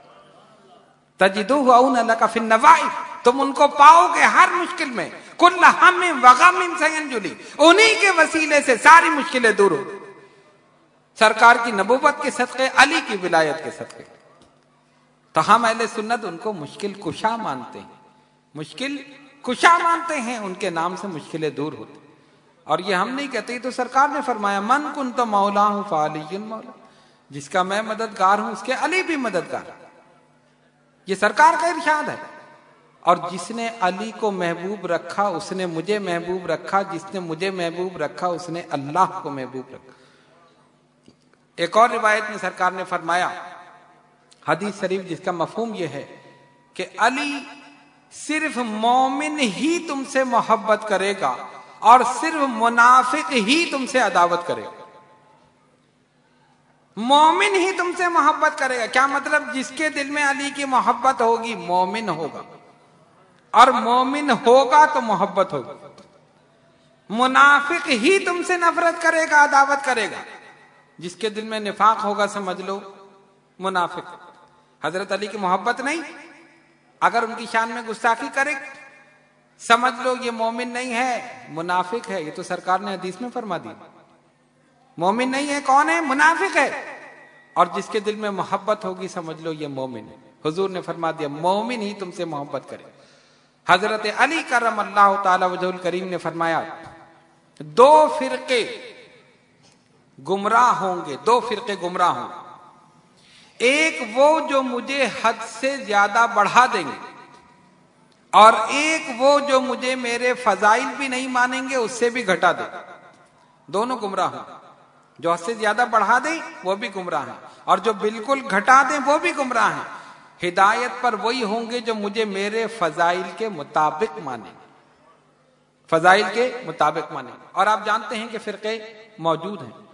تجدوہ اونانک فی النوائب، تم ان کو پاؤ گے ہر مشکل میں، کل ہم وغم سینجلی، انہی کے وسیلے سے ساری مشکلیں دور ہو، سرکار کی نبوت کے صدقے، علی کی ولایت کے صدقے۔ تو ہم اہل سنت ان کو مشکل کشا مانتے ہیں، مشکل کشا مانتے ہیں، ان کے نام سے مشکلیں دور ہوتی۔ اور یہ ہم نہیں کہتے، تو سرکار نے فرمایا من کنت مولا ہوں فعلی مولا، جس کا میں مددگار ہوں اس کے علی بھی مددگار، یہ سرکار کا ارشاد ہے۔ اور جس نے علی کو محبوب رکھا اس نے مجھے محبوب رکھا، جس نے مجھے محبوب رکھا اس نے اللہ کو محبوب رکھا۔ ایک اور روایت میں سرکار نے فرمایا، حدیث شریف جس کا مفہوم یہ ہے کہ علی صرف مومن ہی تم سے محبت کرے گا اور صرف منافق ہی تم سے عداوت کرے گا۔ مومن ہی تم سے محبت کرے گا، کیا مطلب؟ جس کے دل میں علی کی محبت ہوگی مومن ہوگا، اور مومن ہوگا تو محبت ہوگی۔ منافق ہی تم سے نفرت کرے گا، عداوت کرے گا۔ جس کے دل میں نفاق ہوگا سمجھ لو منافق۔ حضرت علی کی محبت نہیں، اگر ان کی شان میں گستاخی کرے سمجھ لو یہ مومن نہیں ہے، منافق ہے۔ یہ تو سرکار نے حدیث میں فرما دی، مومن نہیں ہے، کون ہے؟ منافق ہے۔ اور جس کے دل میں محبت ہوگی سمجھ لو یہ مومن ہے۔ حضور نے فرما دیا مومن ہی تم سے محبت کرے۔ حضرت علی کرم اللہ تعالی وجہ الکریم نے فرمایا دو فرقے گمراہ ہوں گے، دو فرقے گمراہ ہوں گے، ایک وہ جو مجھے حد سے زیادہ بڑھا دیں گے، اور ایک وہ جو مجھے میرے فضائل بھی نہیں مانیں گے اس سے بھی گھٹا دیں۔ دونوں گمراہ ہیں، جو حد سے زیادہ بڑھا دیں وہ بھی گمراہ ہیں، اور جو بالکل گھٹا دیں وہ بھی گمراہ ہیں۔ ہدایت پر وہی ہوں گے جو مجھے میرے فضائل کے مطابق مانیں، فضائل کے مطابق مانیں۔ اور آپ جانتے ہیں کہ فرقے موجود ہیں،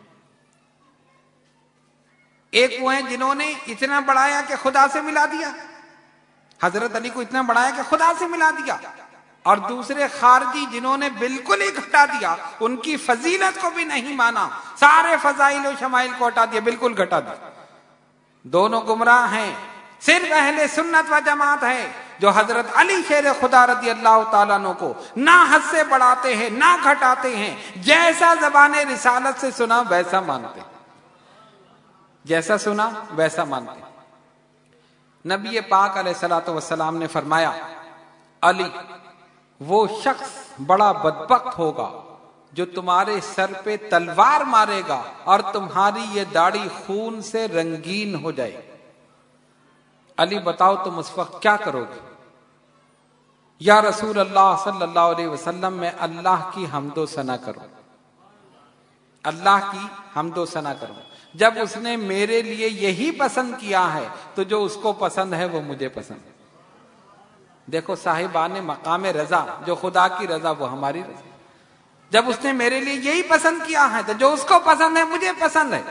ایک وہ ہیں جنہوں نے اتنا بڑھایا کہ خدا سے ملا دیا، حضرت علی کو اتنا بڑھایا کہ خدا سے ملا دیا، اور دوسرے خارجی جنہوں نے بالکل ہی گھٹا دیا، ان کی فضیلت کو بھی نہیں مانا، سارے فضائل و شمائل کو ہٹا دیا، بالکل گھٹا دیا. دونوں گمراہ ہیں. صرف اہل سنت و جماعت ہے جو حضرت علی شیر خدا رضی اللہ تعالیٰ عنہ کو نہ حد سے بڑھاتے ہیں نہ گھٹاتے ہیں، جیسا زبان رسالت سے سنا ویسا مانتے ہیں، جیسا سنا ویسا مانتے ہیں. نبی پاک علیہ الصلوۃ والسلام نے فرمایا، علی وہ شخص بڑا بدبخت ہوگا جو تمہارے سر پہ تلوار مارے گا اور تمہاری یہ داڑھی خون سے رنگین ہو جائے. علی بتاؤ تم اس وقت کیا کرو گے؟ یا رسول اللہ صلی اللہ علیہ وسلم میں اللہ کی حمد و ثنا کروں، اللہ کی حمد و ثنا کروں. جب اس نے میرے لیے یہی پسند کیا ہے تو جو اس کو پسند ہے وہ مجھے پسند ہے. دیکھو صاحبان مقام رضا، جو خدا کی رضا وہ ہماری رضا. جب اس نے میرے لیے یہی پسند کیا ہے تو جو اس کو پسند ہے مجھے پسند ہے.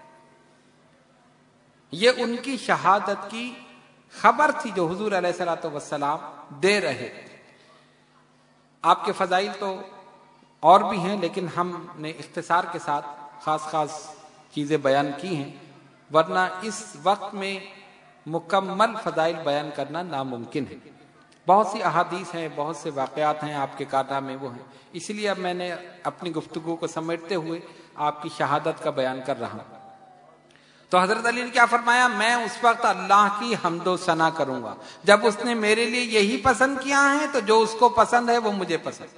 یہ ان کی شہادت کی خبر تھی جو حضور علیہ الصلوۃ والسلام دے رہے. آپ کے فضائل تو اور بھی ہیں، لیکن ہم نے اختصار کے ساتھ خاص خاص چیزیں بیان کی ہیں، ورنہ اس وقت میں مکمل فضائل بیان کرنا ناممکن ہے. بہت سی احادیث ہیں، بہت سے واقعات ہیں آپ کے کارنامے وہ ہیں. اس لیے اب میں نے اپنی گفتگو کو سمیٹتے ہوئے آپ کی شہادت کا بیان کر رہا ہوں. تو حضرت علی نے کیا فرمایا؟ میں اس وقت اللہ کی حمد و ثنا کروں گا جب اس نے میرے لیے یہی پسند کیا ہے تو جو اس کو پسند ہے وہ مجھے پسند ہے.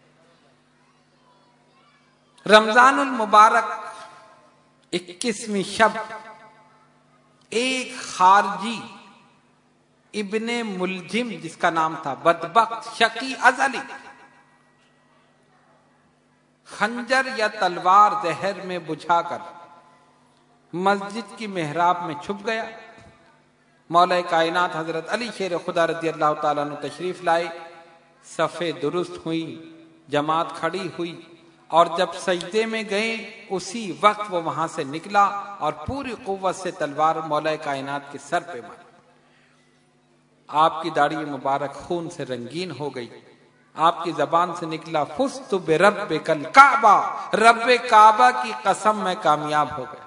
رمضان المبارک اکیسویں شب ایک خارجی ابن ملجم جس کا نام تھا، بدبخت شقی ازلی، خنجر یا تلوار زہر میں بجھا کر مسجد کی محراب میں چھپ گیا. مولا کائنات حضرت علی شیر خدا رضی اللہ تعالیٰ عنہ تشریف لائے، صفیں درست ہوئی، جماعت کھڑی ہوئی، اور جب سجدے میں گئے اسی وقت وہ وہاں سے نکلا اور پوری قوت سے تلوار مولا کائنات کے سر پہ ماری. آپ کی داڑھی مبارک خون سے رنگین ہو گئی. آپ کی زبان سے نکلا فزت بربک الکعبہ، رب کعبہ کی قسم میں کامیاب ہو گیا،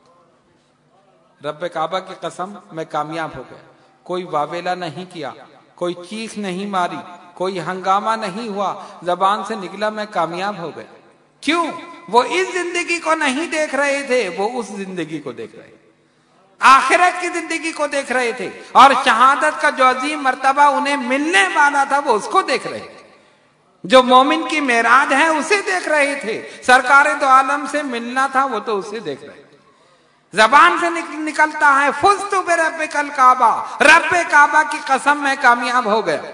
رب کعبہ کی قسم میں کامیاب ہو گیا. کوئی واویلا نہیں کیا، کوئی چیخ نہیں ماری، کوئی ہنگامہ نہیں ہوا، زبان سے نکلا میں کامیاب ہو گیا. کیوں؟ وہ اس زندگی کو نہیں دیکھ رہے تھے، وہ اس زندگی کو دیکھ رہے تھے، آخرت کی زندگی کو دیکھ رہے تھے، اور شہادت کا جو عظیم مرتبہ انہیں ملنے والا تھا وہ اس کو دیکھ رہے تھے. جو مومن کی معراج ہے اسے دیکھ رہے تھے، سرکار دو عالم سے ملنا تھا وہ تو اسے دیکھ رہے تھے. زبان سے نکلتا ہے فزت بربک الکعبہ، رب کعبہ کی قسم میں کامیاب ہو گیا.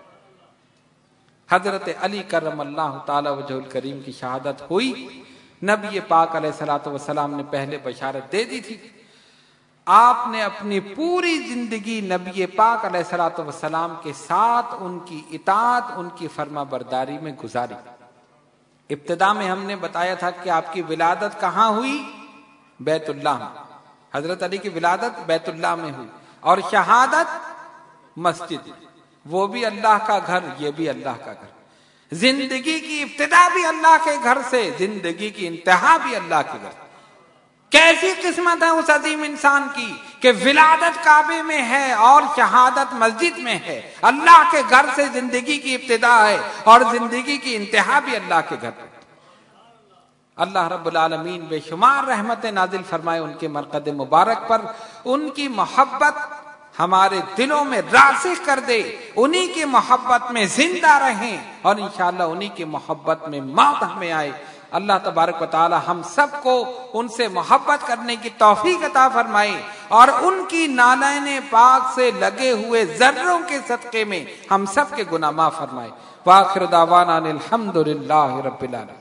حضرت علی کرم اللہ تعالی وجہ الکریم کی شہادت ہوئی. نبی پاک علیہ الصلوۃ والسلام نے پہلے بشارت دے دی تھی. آپ نے اپنی پوری زندگی نبی پاک علیہ الصلوۃ والسلام کے ساتھ ان کی اطاعت، ان کی فرما برداری میں گزاری. ابتدا میں ہم نے بتایا تھا کہ آپ کی ولادت کہاں ہوئی؟ بیت اللہ میں. حضرت علی کی ولادت بیت اللہ میں ہوئی اور شہادت مسجد میں. وہ بھی اللہ کا گھر، یہ بھی اللہ کا گھر. زندگی کی ابتدا بھی اللہ کے گھر سے، زندگی کی انتہا بھی اللہ کے گھر. کیسی قسمت ہے اس عظیم انسان کی کہ ولادت کعبے میں ہے اور شہادت مسجد میں ہے. اللہ کے گھر سے زندگی کی ابتدا ہے اور زندگی کی انتہا بھی اللہ کے گھر ہے. اللہ رب العالمین بے شمار رحمت نازل فرمائے ان کے مرقد مبارک پر. ان کی محبت ہمارے دلوں میں راسخ کر دے، انہی کی محبت میں زندہ رہیں اور انشاءاللہ انہی کی محبت میں موت ہمیں آئے. اللہ تبارک و تعالی ہم سب کو ان سے محبت کرنے کی توفیق عطا فرمائے اور ان کی نالین پاک سے لگے ہوئے ذروں کے صدقے میں ہم سب کے گناہ معاف فرمائے. وآخر دعوانا الحمد للہ رب العالمین.